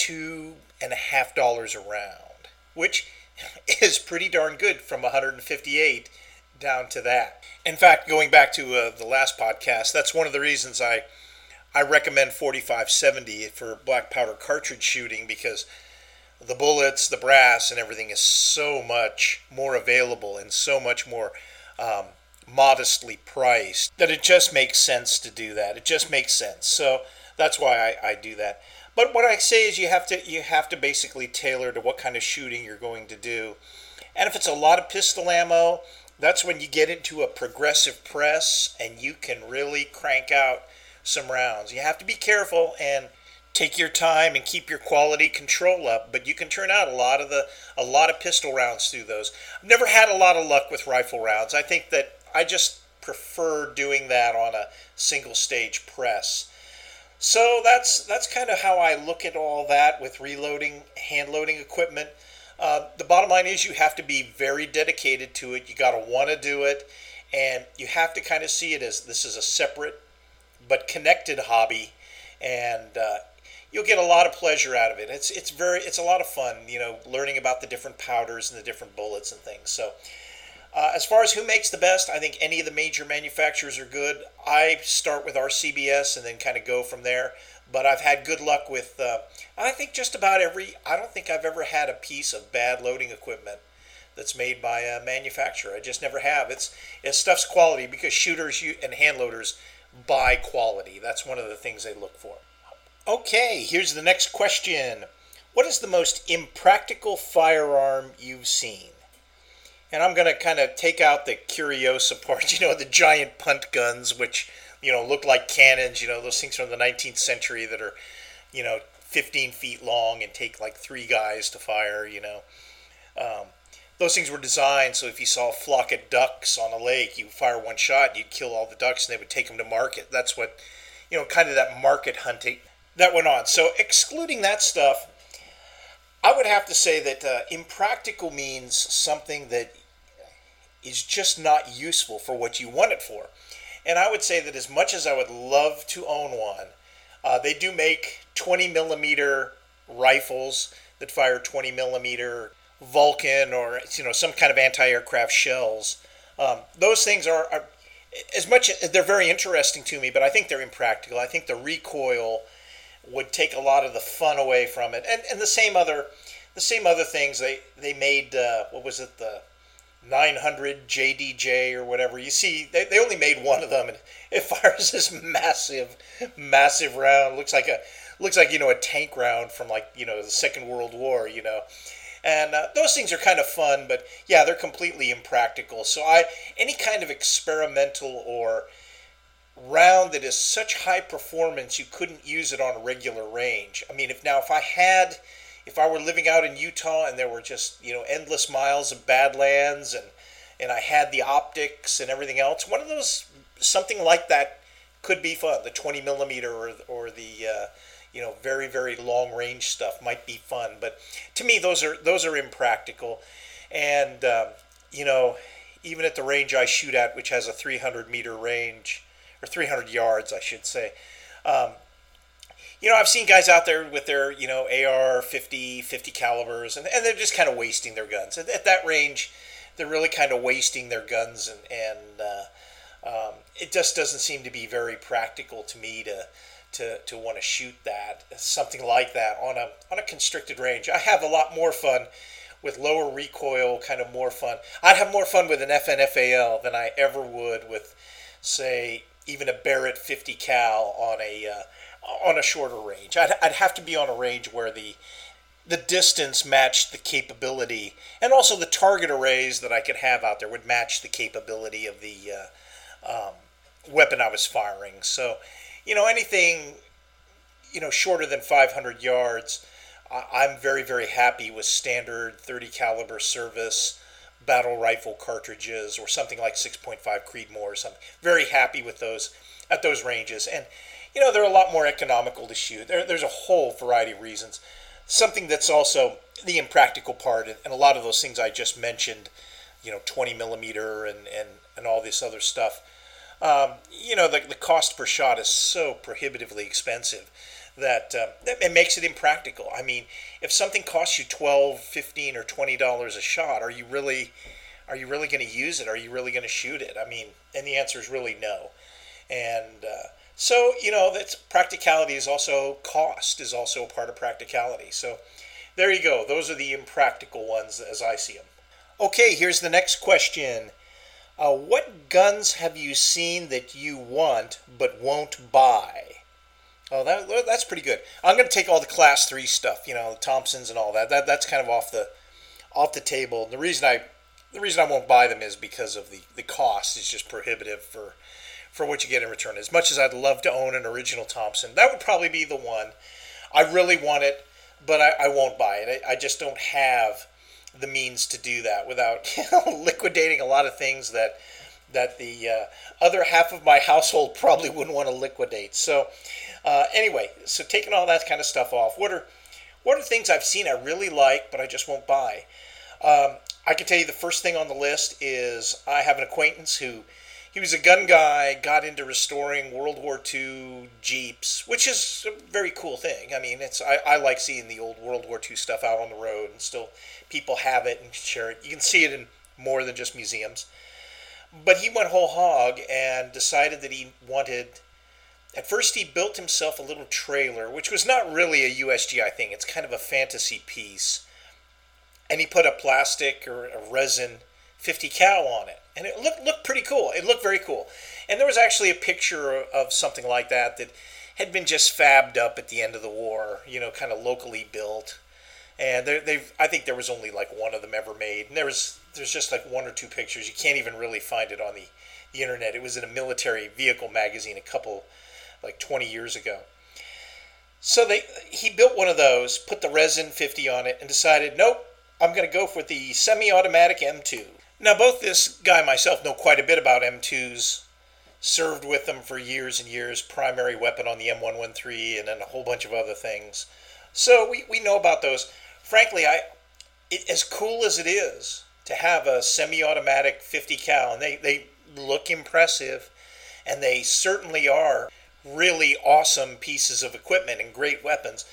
[SPEAKER 1] $2.50 a round, which is pretty darn good from 158 down to that. In fact, going back to the last podcast, that's one of the reasons I recommend 4570 for black powder cartridge shooting, because the bullets, the brass, and everything is so much more available and so much more modestly priced that it just makes sense to do that. It just makes sense. So that's why I do that. But what I say is you have to basically tailor to what kind of shooting you're going to do. And if it's a lot of pistol ammo, that's when you get into a progressive press and you can really crank out some rounds. You have to be careful and take your time and keep your quality control up, but you can turn out a lot of pistol rounds through those. I've never had a lot of luck with rifle rounds. I think that prefer doing that on a single stage press. So that's kind of how I look at all that with reloading, hand loading equipment. The bottom line is you have to be very dedicated to it. You got to want to do it, and you have to kind of see it as this is a separate but connected hobby, and you'll get a lot of pleasure out of it. It's a lot of fun, learning about the different powders and the different bullets and things. So as far as who makes the best, I think any of the major manufacturers are good. I start with RCBS and then kind of go from there. But I've had good luck with, I think just about I don't think I've ever had a piece of bad loading equipment that's made by a manufacturer. I just never have. It's stuff's quality because shooters and hand loaders buy quality. That's one of the things they look for. Okay, here's the next question. What is the most impractical firearm you've seen? And I'm going to kind of take out the Curiosa part, the giant punt guns, which, look like cannons, those things from the 19th century that are, 15 feet long and take like 3 guys to fire, Those things were designed so if you saw a flock of ducks on a lake, you fire one shot, you'd kill all the ducks and they would take them to market. That's what, kind of that market hunting that went on. So excluding that stuff, I would have to say that impractical means something that is just not useful for what you want it for. And I would say that as much as I would love to own one, they do make 20 millimeter rifles that fire 20 millimeter Vulcan or some kind of anti-aircraft shells. Those things are as much they're very interesting to me, but I think they're impractical. I think the recoil would take a lot of the fun away from it. And the same other things they made. What was it, the 900 JDJ or whatever? You see, they only made one of them, and it fires this massive round. Looks like a tank round from the Second World War. And those things are kind of fun, but yeah, they're completely impractical. So any kind of experimental or round that is such high performance you couldn't use it on a regular range. I mean, if I were living out in Utah and there were just endless miles of badlands and I had the optics and everything else, one of those, something like that could be fun. The 20 millimeter or the very, very long range stuff might be fun, but to me those are impractical. And even at the range I shoot at, which has a 300 meter range, or 300 yards I should say, I've seen guys out there with their AR 50 calibers, and they're just kind of wasting their guns at that range. They're really kind of wasting their guns, and it just doesn't seem to be very practical to me to want to shoot something like that on a constricted range. I have a lot more fun with lower recoil, kind of more fun. I'd have more fun with an FNFAL than I ever would with, say, even a Barrett 50 cal on a shorter range. I'd have to be on a range where the distance matched the capability, and also the target arrays that I could have out there would match the capability of the weapon I was firing. So, anything, shorter than 500 yards, I'm very, very happy with standard 30 caliber service battle rifle cartridges or something like 6.5 Creedmoor or something. Very happy with those at those ranges. And, they're a lot more economical to shoot. There's a whole variety of reasons. Something that's also the impractical part, and a lot of those things I just mentioned, 20 millimeter and all this other stuff. The cost per shot is so prohibitively expensive that it makes it impractical. I mean, if something costs you $12, $15, or $20 a shot, are you really going to use it? Are you really going to shoot it? I mean, and the answer is really no. And so that's practicality cost is also a part of practicality. So there you go. Those are the impractical ones as I see them. Okay, here's the next question. What guns have you seen that you want but won't buy? Oh, that's pretty good. I'm going to take all the Class 3 stuff, the Thompsons and all that. That's kind of off the table. The reason I won't buy them is because of the cost is just prohibitive for what you get in return. As much as I'd love to own an original Thompson, that would probably be the one. I really want it, but I won't buy it. I just don't have the means to do that without liquidating a lot of things that that the other half of my household probably wouldn't want to liquidate. So anyway, so taking all that kind of stuff off, what are things I've seen I really like, but I just won't buy? I can tell you the first thing on the list is I have an acquaintance who he was a gun guy, got into restoring World War II Jeeps, which is a very cool thing. I mean, I like seeing the old World War II stuff out on the road, and still people have it and share it. You can see it in more than just museums. But he went whole hog and decided that he wanted. At first, he built himself a little trailer, which was not really a USGI thing. It's kind of a fantasy piece. And he put a plastic or a resin 50 cal on it. And it looked pretty cool. It looked very cool. And there was actually a picture of something like that had been just fabbed up at the end of the war, kind of locally built. And I think there was only like one of them ever made. And there's just like one or two pictures. You can't even really find it on the internet. It was in a military vehicle magazine like 20 years ago. So he built one of those, put the resin 50 on it, and decided, nope, I'm going to go for the semi-automatic M2. Now, both this guy and myself know quite a bit about M2s. Served with them for years and years, primary weapon on the M113, and then a whole bunch of other things. So we know about those. Frankly, as cool as it is to have a semi-automatic 50 cal, and they look impressive, and they certainly are really awesome pieces of equipment and great weapons.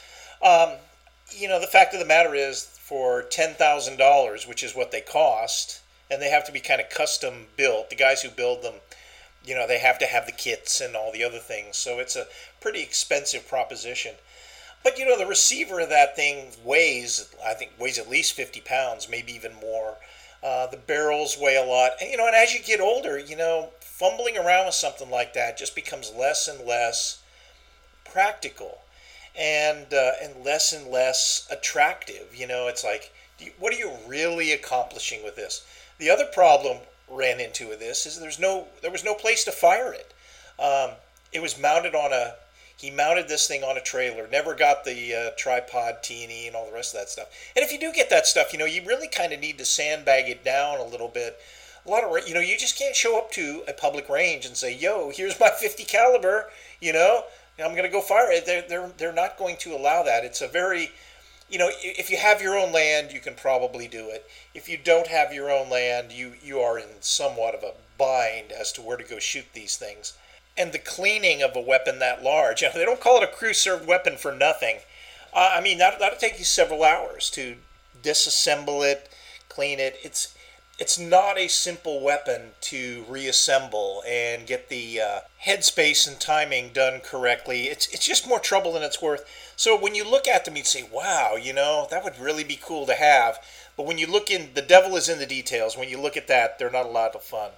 [SPEAKER 1] The fact of the matter is, for $10,000, which is what they cost, and they have to be kind of custom built. The guys who build them, they have to have the kits and all the other things. So it's a pretty expensive proposition. But, the receiver of that thing weighs at least 50 pounds, maybe even more. The barrels weigh a lot. And as you get older, fumbling around with something like that just becomes less and less practical and less attractive. It's like, what are you really accomplishing with this? The other problem ran into with this is there was no place to fire it. It was mounted he mounted this thing on a trailer, never got the tripod T&E and all the rest of that stuff. And if you do get that stuff, you really kind of need to sandbag it down a little bit. You just can't show up to a public range and say, yo, here's my 50 caliber, I'm going to go fire it. They're not going to allow that. It's a very, if you have your own land, you can probably do it. If you don't have your own land, you are in somewhat of a bind as to where to go shoot these things. And the cleaning of a weapon that large, they don't call it a crew-served weapon for nothing. That'll take you several hours to disassemble it, clean it. It's not a simple weapon to reassemble and get the headspace and timing done correctly. It's just more trouble than it's worth. So when you look at them, you'd say, wow, that would really be cool to have. But when you look the devil is in the details. When you look at that, they're not a lot of fun.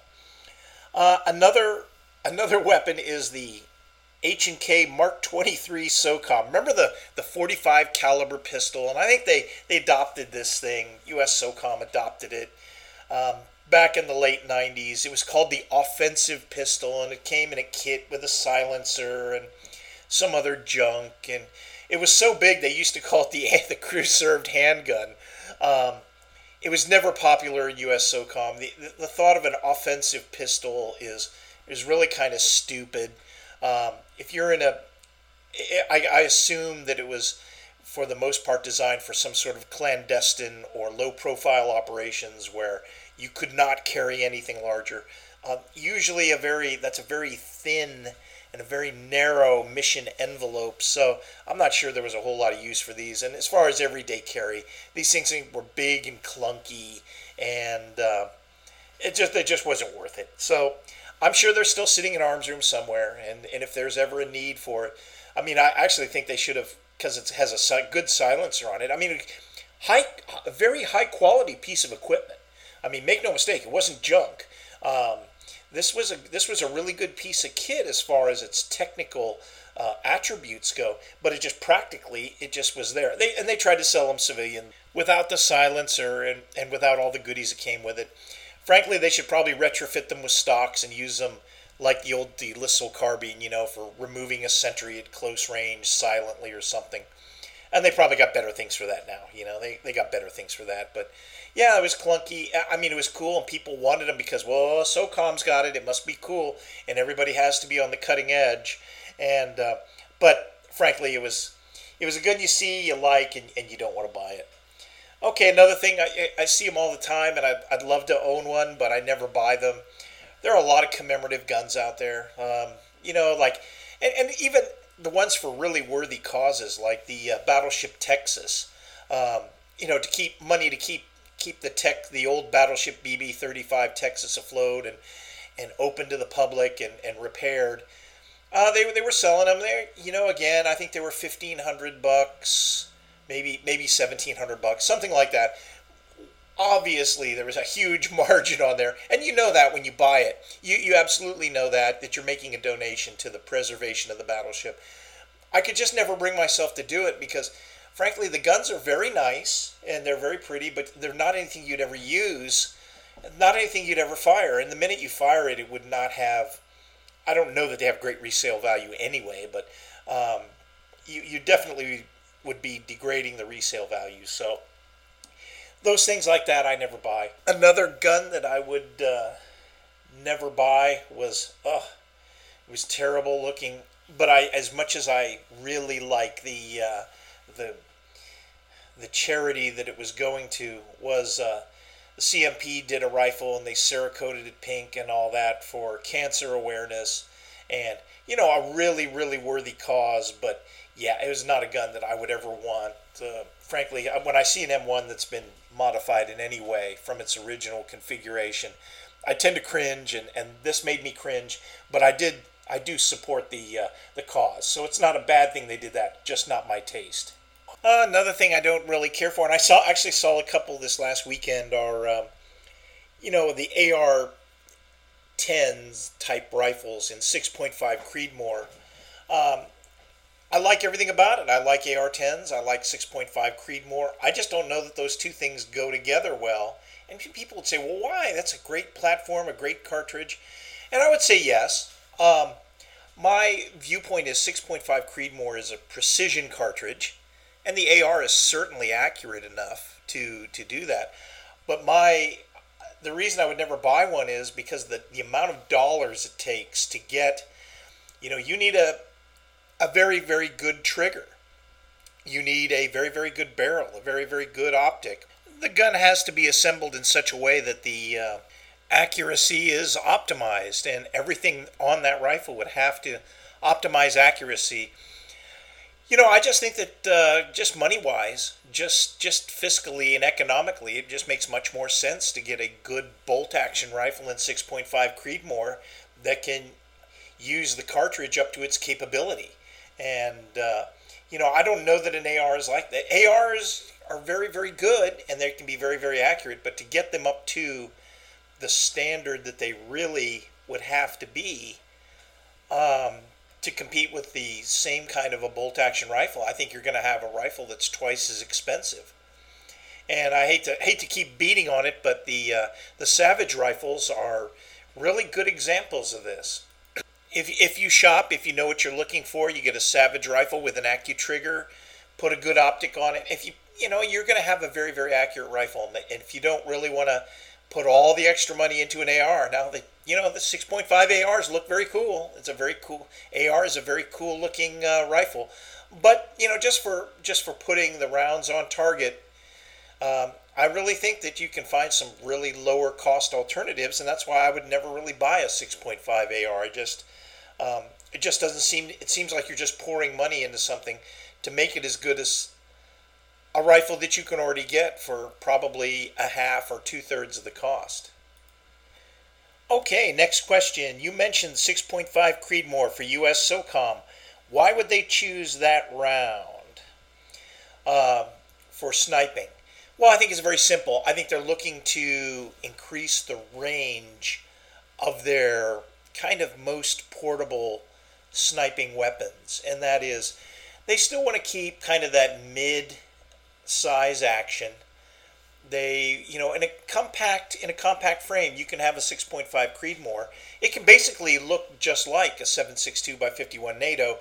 [SPEAKER 1] Another weapon is the H&K Mark 23 SOCOM. Remember the 45 caliber pistol? And I think they adopted this thing. US SOCOM adopted it back in the late 90s. It was called the offensive pistol, and it came in a kit with a silencer and some other junk. And it was so big they used to call it the crew-served handgun. It was never popular in US SOCOM. The thought of an offensive pistol is really kind of stupid. If you're I assume that it was for the most part designed for some sort of clandestine or low-profile operations where you could not carry anything larger. Usually that's a very thin and a very narrow mission envelope, so I'm not sure there was a whole lot of use for these. And as far as everyday carry, these things were big and clunky, and it just wasn't worth it. So I'm sure they're still sitting in arms rooms somewhere, and if there's ever a need for it, I actually think they should have, because it has a good silencer on it. A very high quality piece of equipment. Make no mistake, it wasn't junk. This was a really good piece of kit as far as its technical attributes go, but it just was there. They tried to sell them civilian without the silencer and without all the goodies that came with it. Frankly, they should probably retrofit them with stocks and use them like the old Lissel carbine, for removing a sentry at close range silently or something. And they probably got better things for that now. They got better things for that. But yeah, it was clunky. I mean, it was cool, and people wanted them because, well, SOCOM's got it. It must be cool, and everybody has to be on the cutting edge. And but frankly, it was a gun you see, you like, and you don't want to buy it. Okay, another thing, I see them all the time, and I'd love to own one, but I never buy them. There are a lot of commemorative guns out there. Like, and even the ones for really worthy causes, like the Battleship Texas. To keep money to keep the old Battleship BB-35 Texas afloat and open to the public and repaired. They were selling them there. Again, I think they were $1,500, maybe $1,700, something like that. Obviously, there was a huge margin on there, and you know that when you buy it. You absolutely know that you're making a donation to the preservation of the battleship. I could just never bring myself to do it because, frankly, the guns are very nice and they're very pretty, but they're not anything you'd ever use, not anything you'd ever fire. And the minute you fire it, it would not have. I don't know that they have great resale value anyway, but you definitely would be degrading the resale value. So those things like that I never buy. Another gun that I would never buy it was terrible looking. But as much as I really like the charity that it was going to was the CMP did a rifle and they Cerakoted it pink and all that for cancer awareness, and a really really worthy cause. But yeah, it was not a gun that I would ever want. Frankly, when I see an M1 that's been modified in any way from its original configuration, I tend to cringe, and this made me cringe. But I do support the cause, so it's not a bad thing they did that. Just not my taste. Another thing I don't really care for, and I actually saw a couple this last weekend, are the AR-10s type rifles in 6.5 Creedmoor. I like everything about it. I like AR-10s. I like 6.5 Creedmoor. I just don't know that those two things go together well. And people would say, well, why? That's a great platform, a great cartridge. And I would say yes. My viewpoint is 6.5 Creedmoor is a precision cartridge, and the AR is certainly accurate enough to do that. But the reason I would never buy one is because the amount of dollars it takes to get, you need a very, very good trigger. You need a very, very good barrel, a very, very good optic. The gun has to be assembled in such a way that the accuracy is optimized, and everything on that rifle would have to optimize accuracy. I just think that just money-wise, just fiscally and economically, it just makes much more sense to get a good bolt-action rifle in 6.5 Creedmoor that can use the cartridge up to its capability. And, I don't know that an AR is like that. ARs are very, very good, and they can be very, very accurate, but to get them up to the standard that they really would have to be to compete with the same kind of a bolt-action rifle, I think you're going to have a rifle that's twice as expensive. And I hate to keep beating on it, but the Savage rifles are really good examples of this. If you shop, if you know what you're looking for, you get a Savage rifle with an AccuTrigger, put a good optic on it. If you're going to have a very, very accurate rifle, and if you don't really want to put all the extra money into an AR, now the 6.5 ARs look very cool. It's a very cool AR is a very cool looking rifle, but just for putting the rounds on target, I really think that you can find some really lower cost alternatives, and that's why I would never really buy a 6.5 AR. It just doesn't seem. It seems like you're just pouring money into something to make it as good as a rifle that you can already get for probably a half or 2/3 of the cost. Okay, next question. You mentioned 6.5 Creedmoor for U.S. SOCOM. Why would they choose that round for sniping? Well, I think it's very simple. I think they're looking to increase the range of their kind of most portable sniping weapons, and that is they still want to keep kind of that mid-size action. They, in a compact frame, you can have a 6.5 Creedmoor. It can basically look just like a 7.62 by 51 NATO,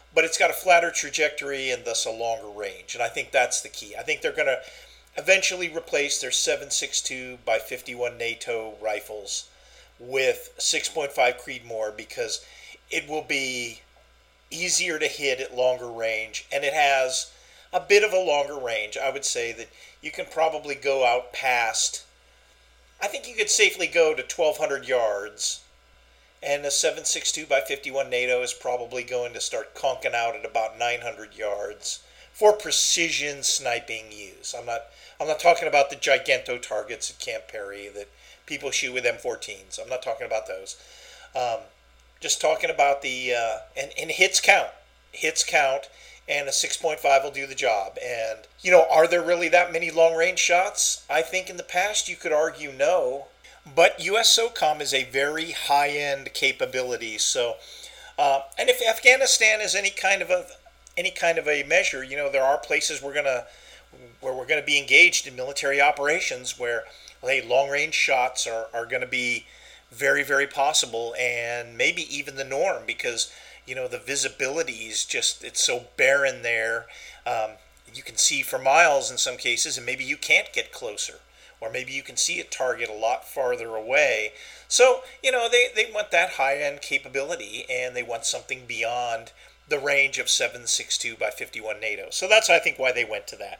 [SPEAKER 1] but it's got a flatter trajectory and thus a longer range. And I think that's the key. I think they're going to eventually replace their 7.62 by 51 NATO rifles with 6.5 Creedmoor because it will be easier to hit at longer range, and it has a bit of a longer range. I would say that you can probably go out past, I think you could safely go to 1,200 yards, and a 7.62 by 51 NATO is probably going to start conking out at about 900 yards for precision sniping use. I'm not talking about the giganto targets at Camp Perry that people shoot with M14s. I'm not talking about those. Just talking about the and hits count. Hits count, and a 6.5 will do the job. And are there really that many long range shots? I think in the past you could argue no, but U.S. SOCOM is a very high end capability. So, and if Afghanistan is any kind of a measure, there are places where we're gonna be engaged in military operations where long range shots are going to be very, very possible, and maybe even the norm, because the visibility is just, it's so barren there. You can see for miles in some cases, and maybe you can't get closer, or maybe you can see a target a lot farther away. So they want that high end capability, and they want something beyond the range of 7.62 by 51 NATO. So that's, I think, why they went to that.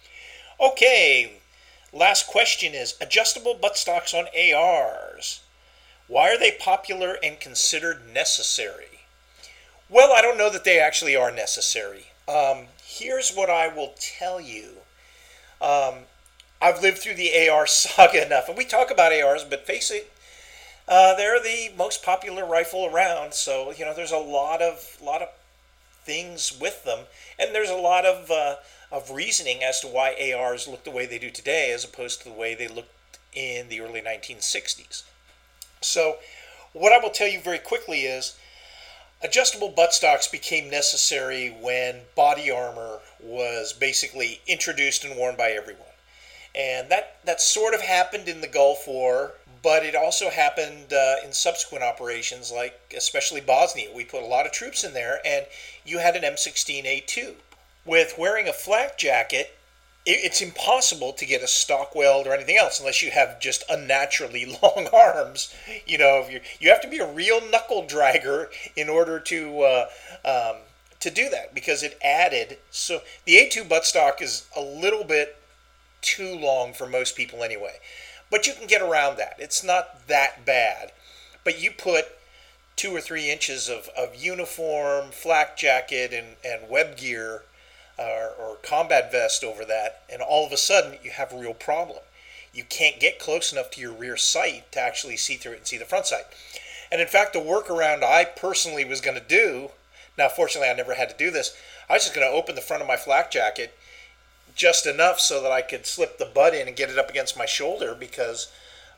[SPEAKER 1] Okay, last question is adjustable buttstocks on ARs. Why are they popular and considered necessary? Well, I don't know that they actually are necessary. Here's what I will tell you. I've lived through the AR saga enough, and we talk about ARs, but face it, they're the most popular rifle around. So there's a lot of things with them, and there's a lot of reasoning as to why ARs look the way they do today, as opposed to the way they looked in the early 1960s. So, what I will tell you very quickly is adjustable buttstocks became necessary when body armor was basically introduced and worn by everyone. And that sort of happened in the Gulf War, but it also happened in subsequent operations, like especially Bosnia. We put a lot of troops in there, and you had an M16A2. With wearing a flak jacket, it's impossible to get a stock weld or anything else unless you have just unnaturally long arms. You have to be a real knuckle dragger in order to do that, because it added. So the A2 buttstock is a little bit too long for most people anyway, but you can get around that. It's not that bad, but you put 2 or 3 inches of uniform, flak jacket, and web gear or combat vest over that, and all of a sudden you have a real problem. You can't get close enough to your rear sight to actually see through it and see the front sight. And in fact, the workaround I personally was going to do, now fortunately I never had to do this, I was just going to open the front of my flak jacket just enough so that I could slip the butt in and get it up against my shoulder, because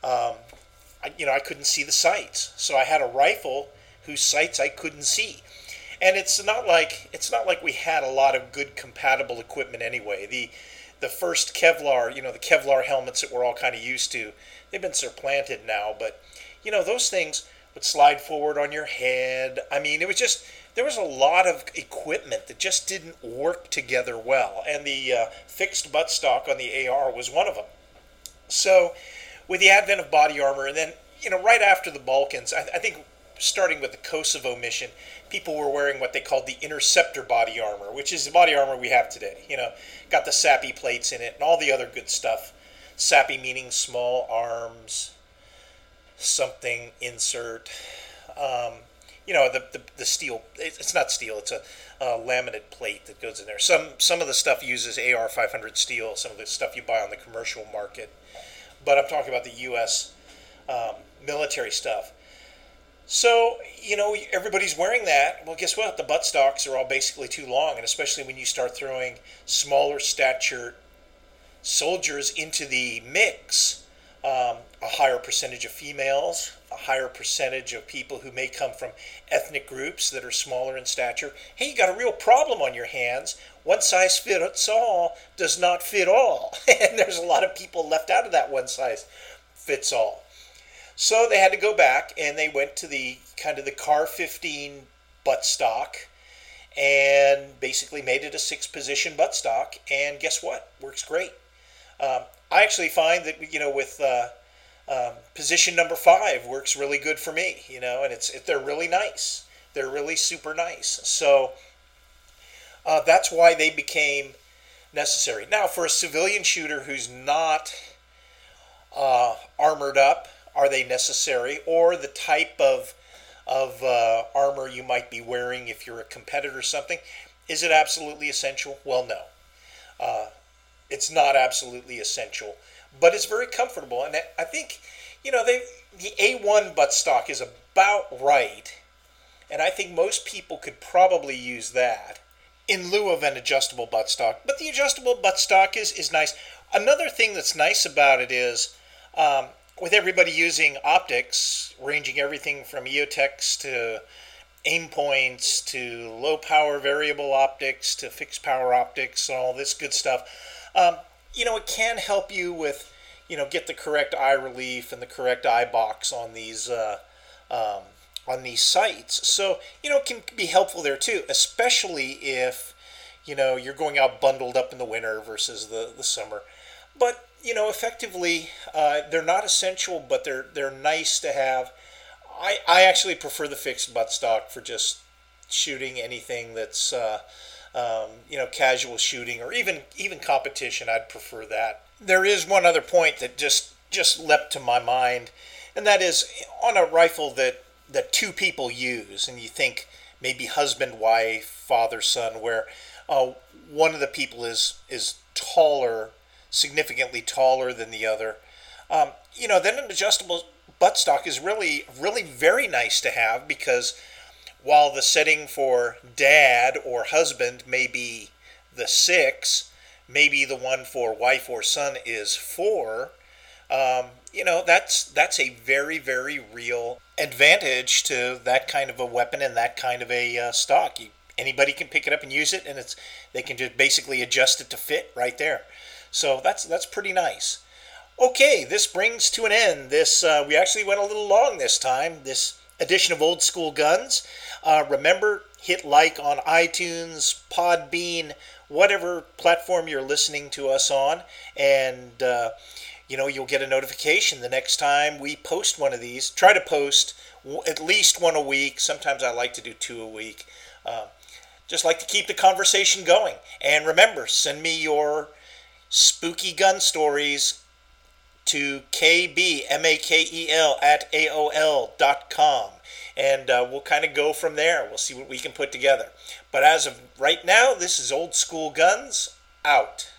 [SPEAKER 1] I couldn't see the sights. So I had a rifle whose sights I couldn't see. And it's not like we had a lot of good compatible equipment anyway. The first Kevlar, the Kevlar helmets that we're all kind of used to, they've been supplanted now, but those things would slide forward on your head. I mean, it was just, there was a lot of equipment that just didn't work together well, and the fixed buttstock on the AR was one of them. So with the advent of body armor, and then right after the Balkans, I think starting with the Kosovo mission, people were wearing what they called the interceptor body armor, which is the body armor we have today. Got the SAPI plates in it and all the other good stuff. SAPI meaning small arms, something insert. The steel. It's not steel. It's a laminate plate that goes in there. Some of the stuff uses AR 500 steel. Some of the stuff you buy on the commercial market. But I'm talking about the U.S. Military stuff. So, everybody's wearing that. Well, guess what? The buttstocks are all basically too long, and especially when you start throwing smaller stature soldiers into the mix, a higher percentage of females, a higher percentage of people who may come from ethnic groups that are smaller in stature. Hey, you got a real problem on your hands. One size fits all does not fit all. And there's a lot of people left out of that one size fits all. So they had to go back, and they went to the kind of the CAR 15 buttstock, and basically made it a 6-position buttstock. And guess what? Works great. I actually find that with position number 5 works really good for me. And they're really nice. They're really super nice. So that's why they became necessary. Now, for a civilian shooter who's not armored up, are they necessary? Or the type of armor you might be wearing if you're a competitor or something, is it absolutely essential? Well, no. It's not absolutely essential, but it's very comfortable. And I think, the A1 buttstock is about right, and I think most people could probably use that in lieu of an adjustable buttstock. But the adjustable buttstock is nice. Another thing that's nice about it is, with everybody using optics, ranging everything from EOTechs to aim points to low power variable optics to fixed power optics and all this good stuff, it can help you with, get the correct eye relief and the correct eye box on these sights. So, it can be helpful there too, especially if, you're going out bundled up in the winter versus the summer. But, effectively, they're not essential, but they're nice to have. I actually prefer the fixed buttstock for just shooting anything that's, casual shooting or even competition. I'd prefer that. There is one other point that just leapt to my mind, and that is on a rifle that 2 people use, and you think maybe husband, wife, father, son, where one of the people is taller, significantly taller than the other. Then an adjustable buttstock is really, really very nice to have, because while the setting for dad or husband may be the 6, maybe the one for wife or son is 4. That's a very, very real advantage to that kind of a weapon and that kind of a stock. Anybody can pick it up and use it, and they can just basically adjust it to fit right there. So that's pretty nice. Okay, this brings to an end this. We actually went a little long this time. This edition of Old School Guns. Remember, hit like on iTunes, Podbean, whatever platform you're listening to us on, and you'll get a notification the next time we post one of these. Try to post at least one a week. Sometimes I like to do 2 a week. Just like to keep the conversation going. And remember, send me your spooky gun stories to kbmakel@aol.com, and we'll kind of go from there. We'll see what we can put together. But as of right now, this is Old School Guns, out.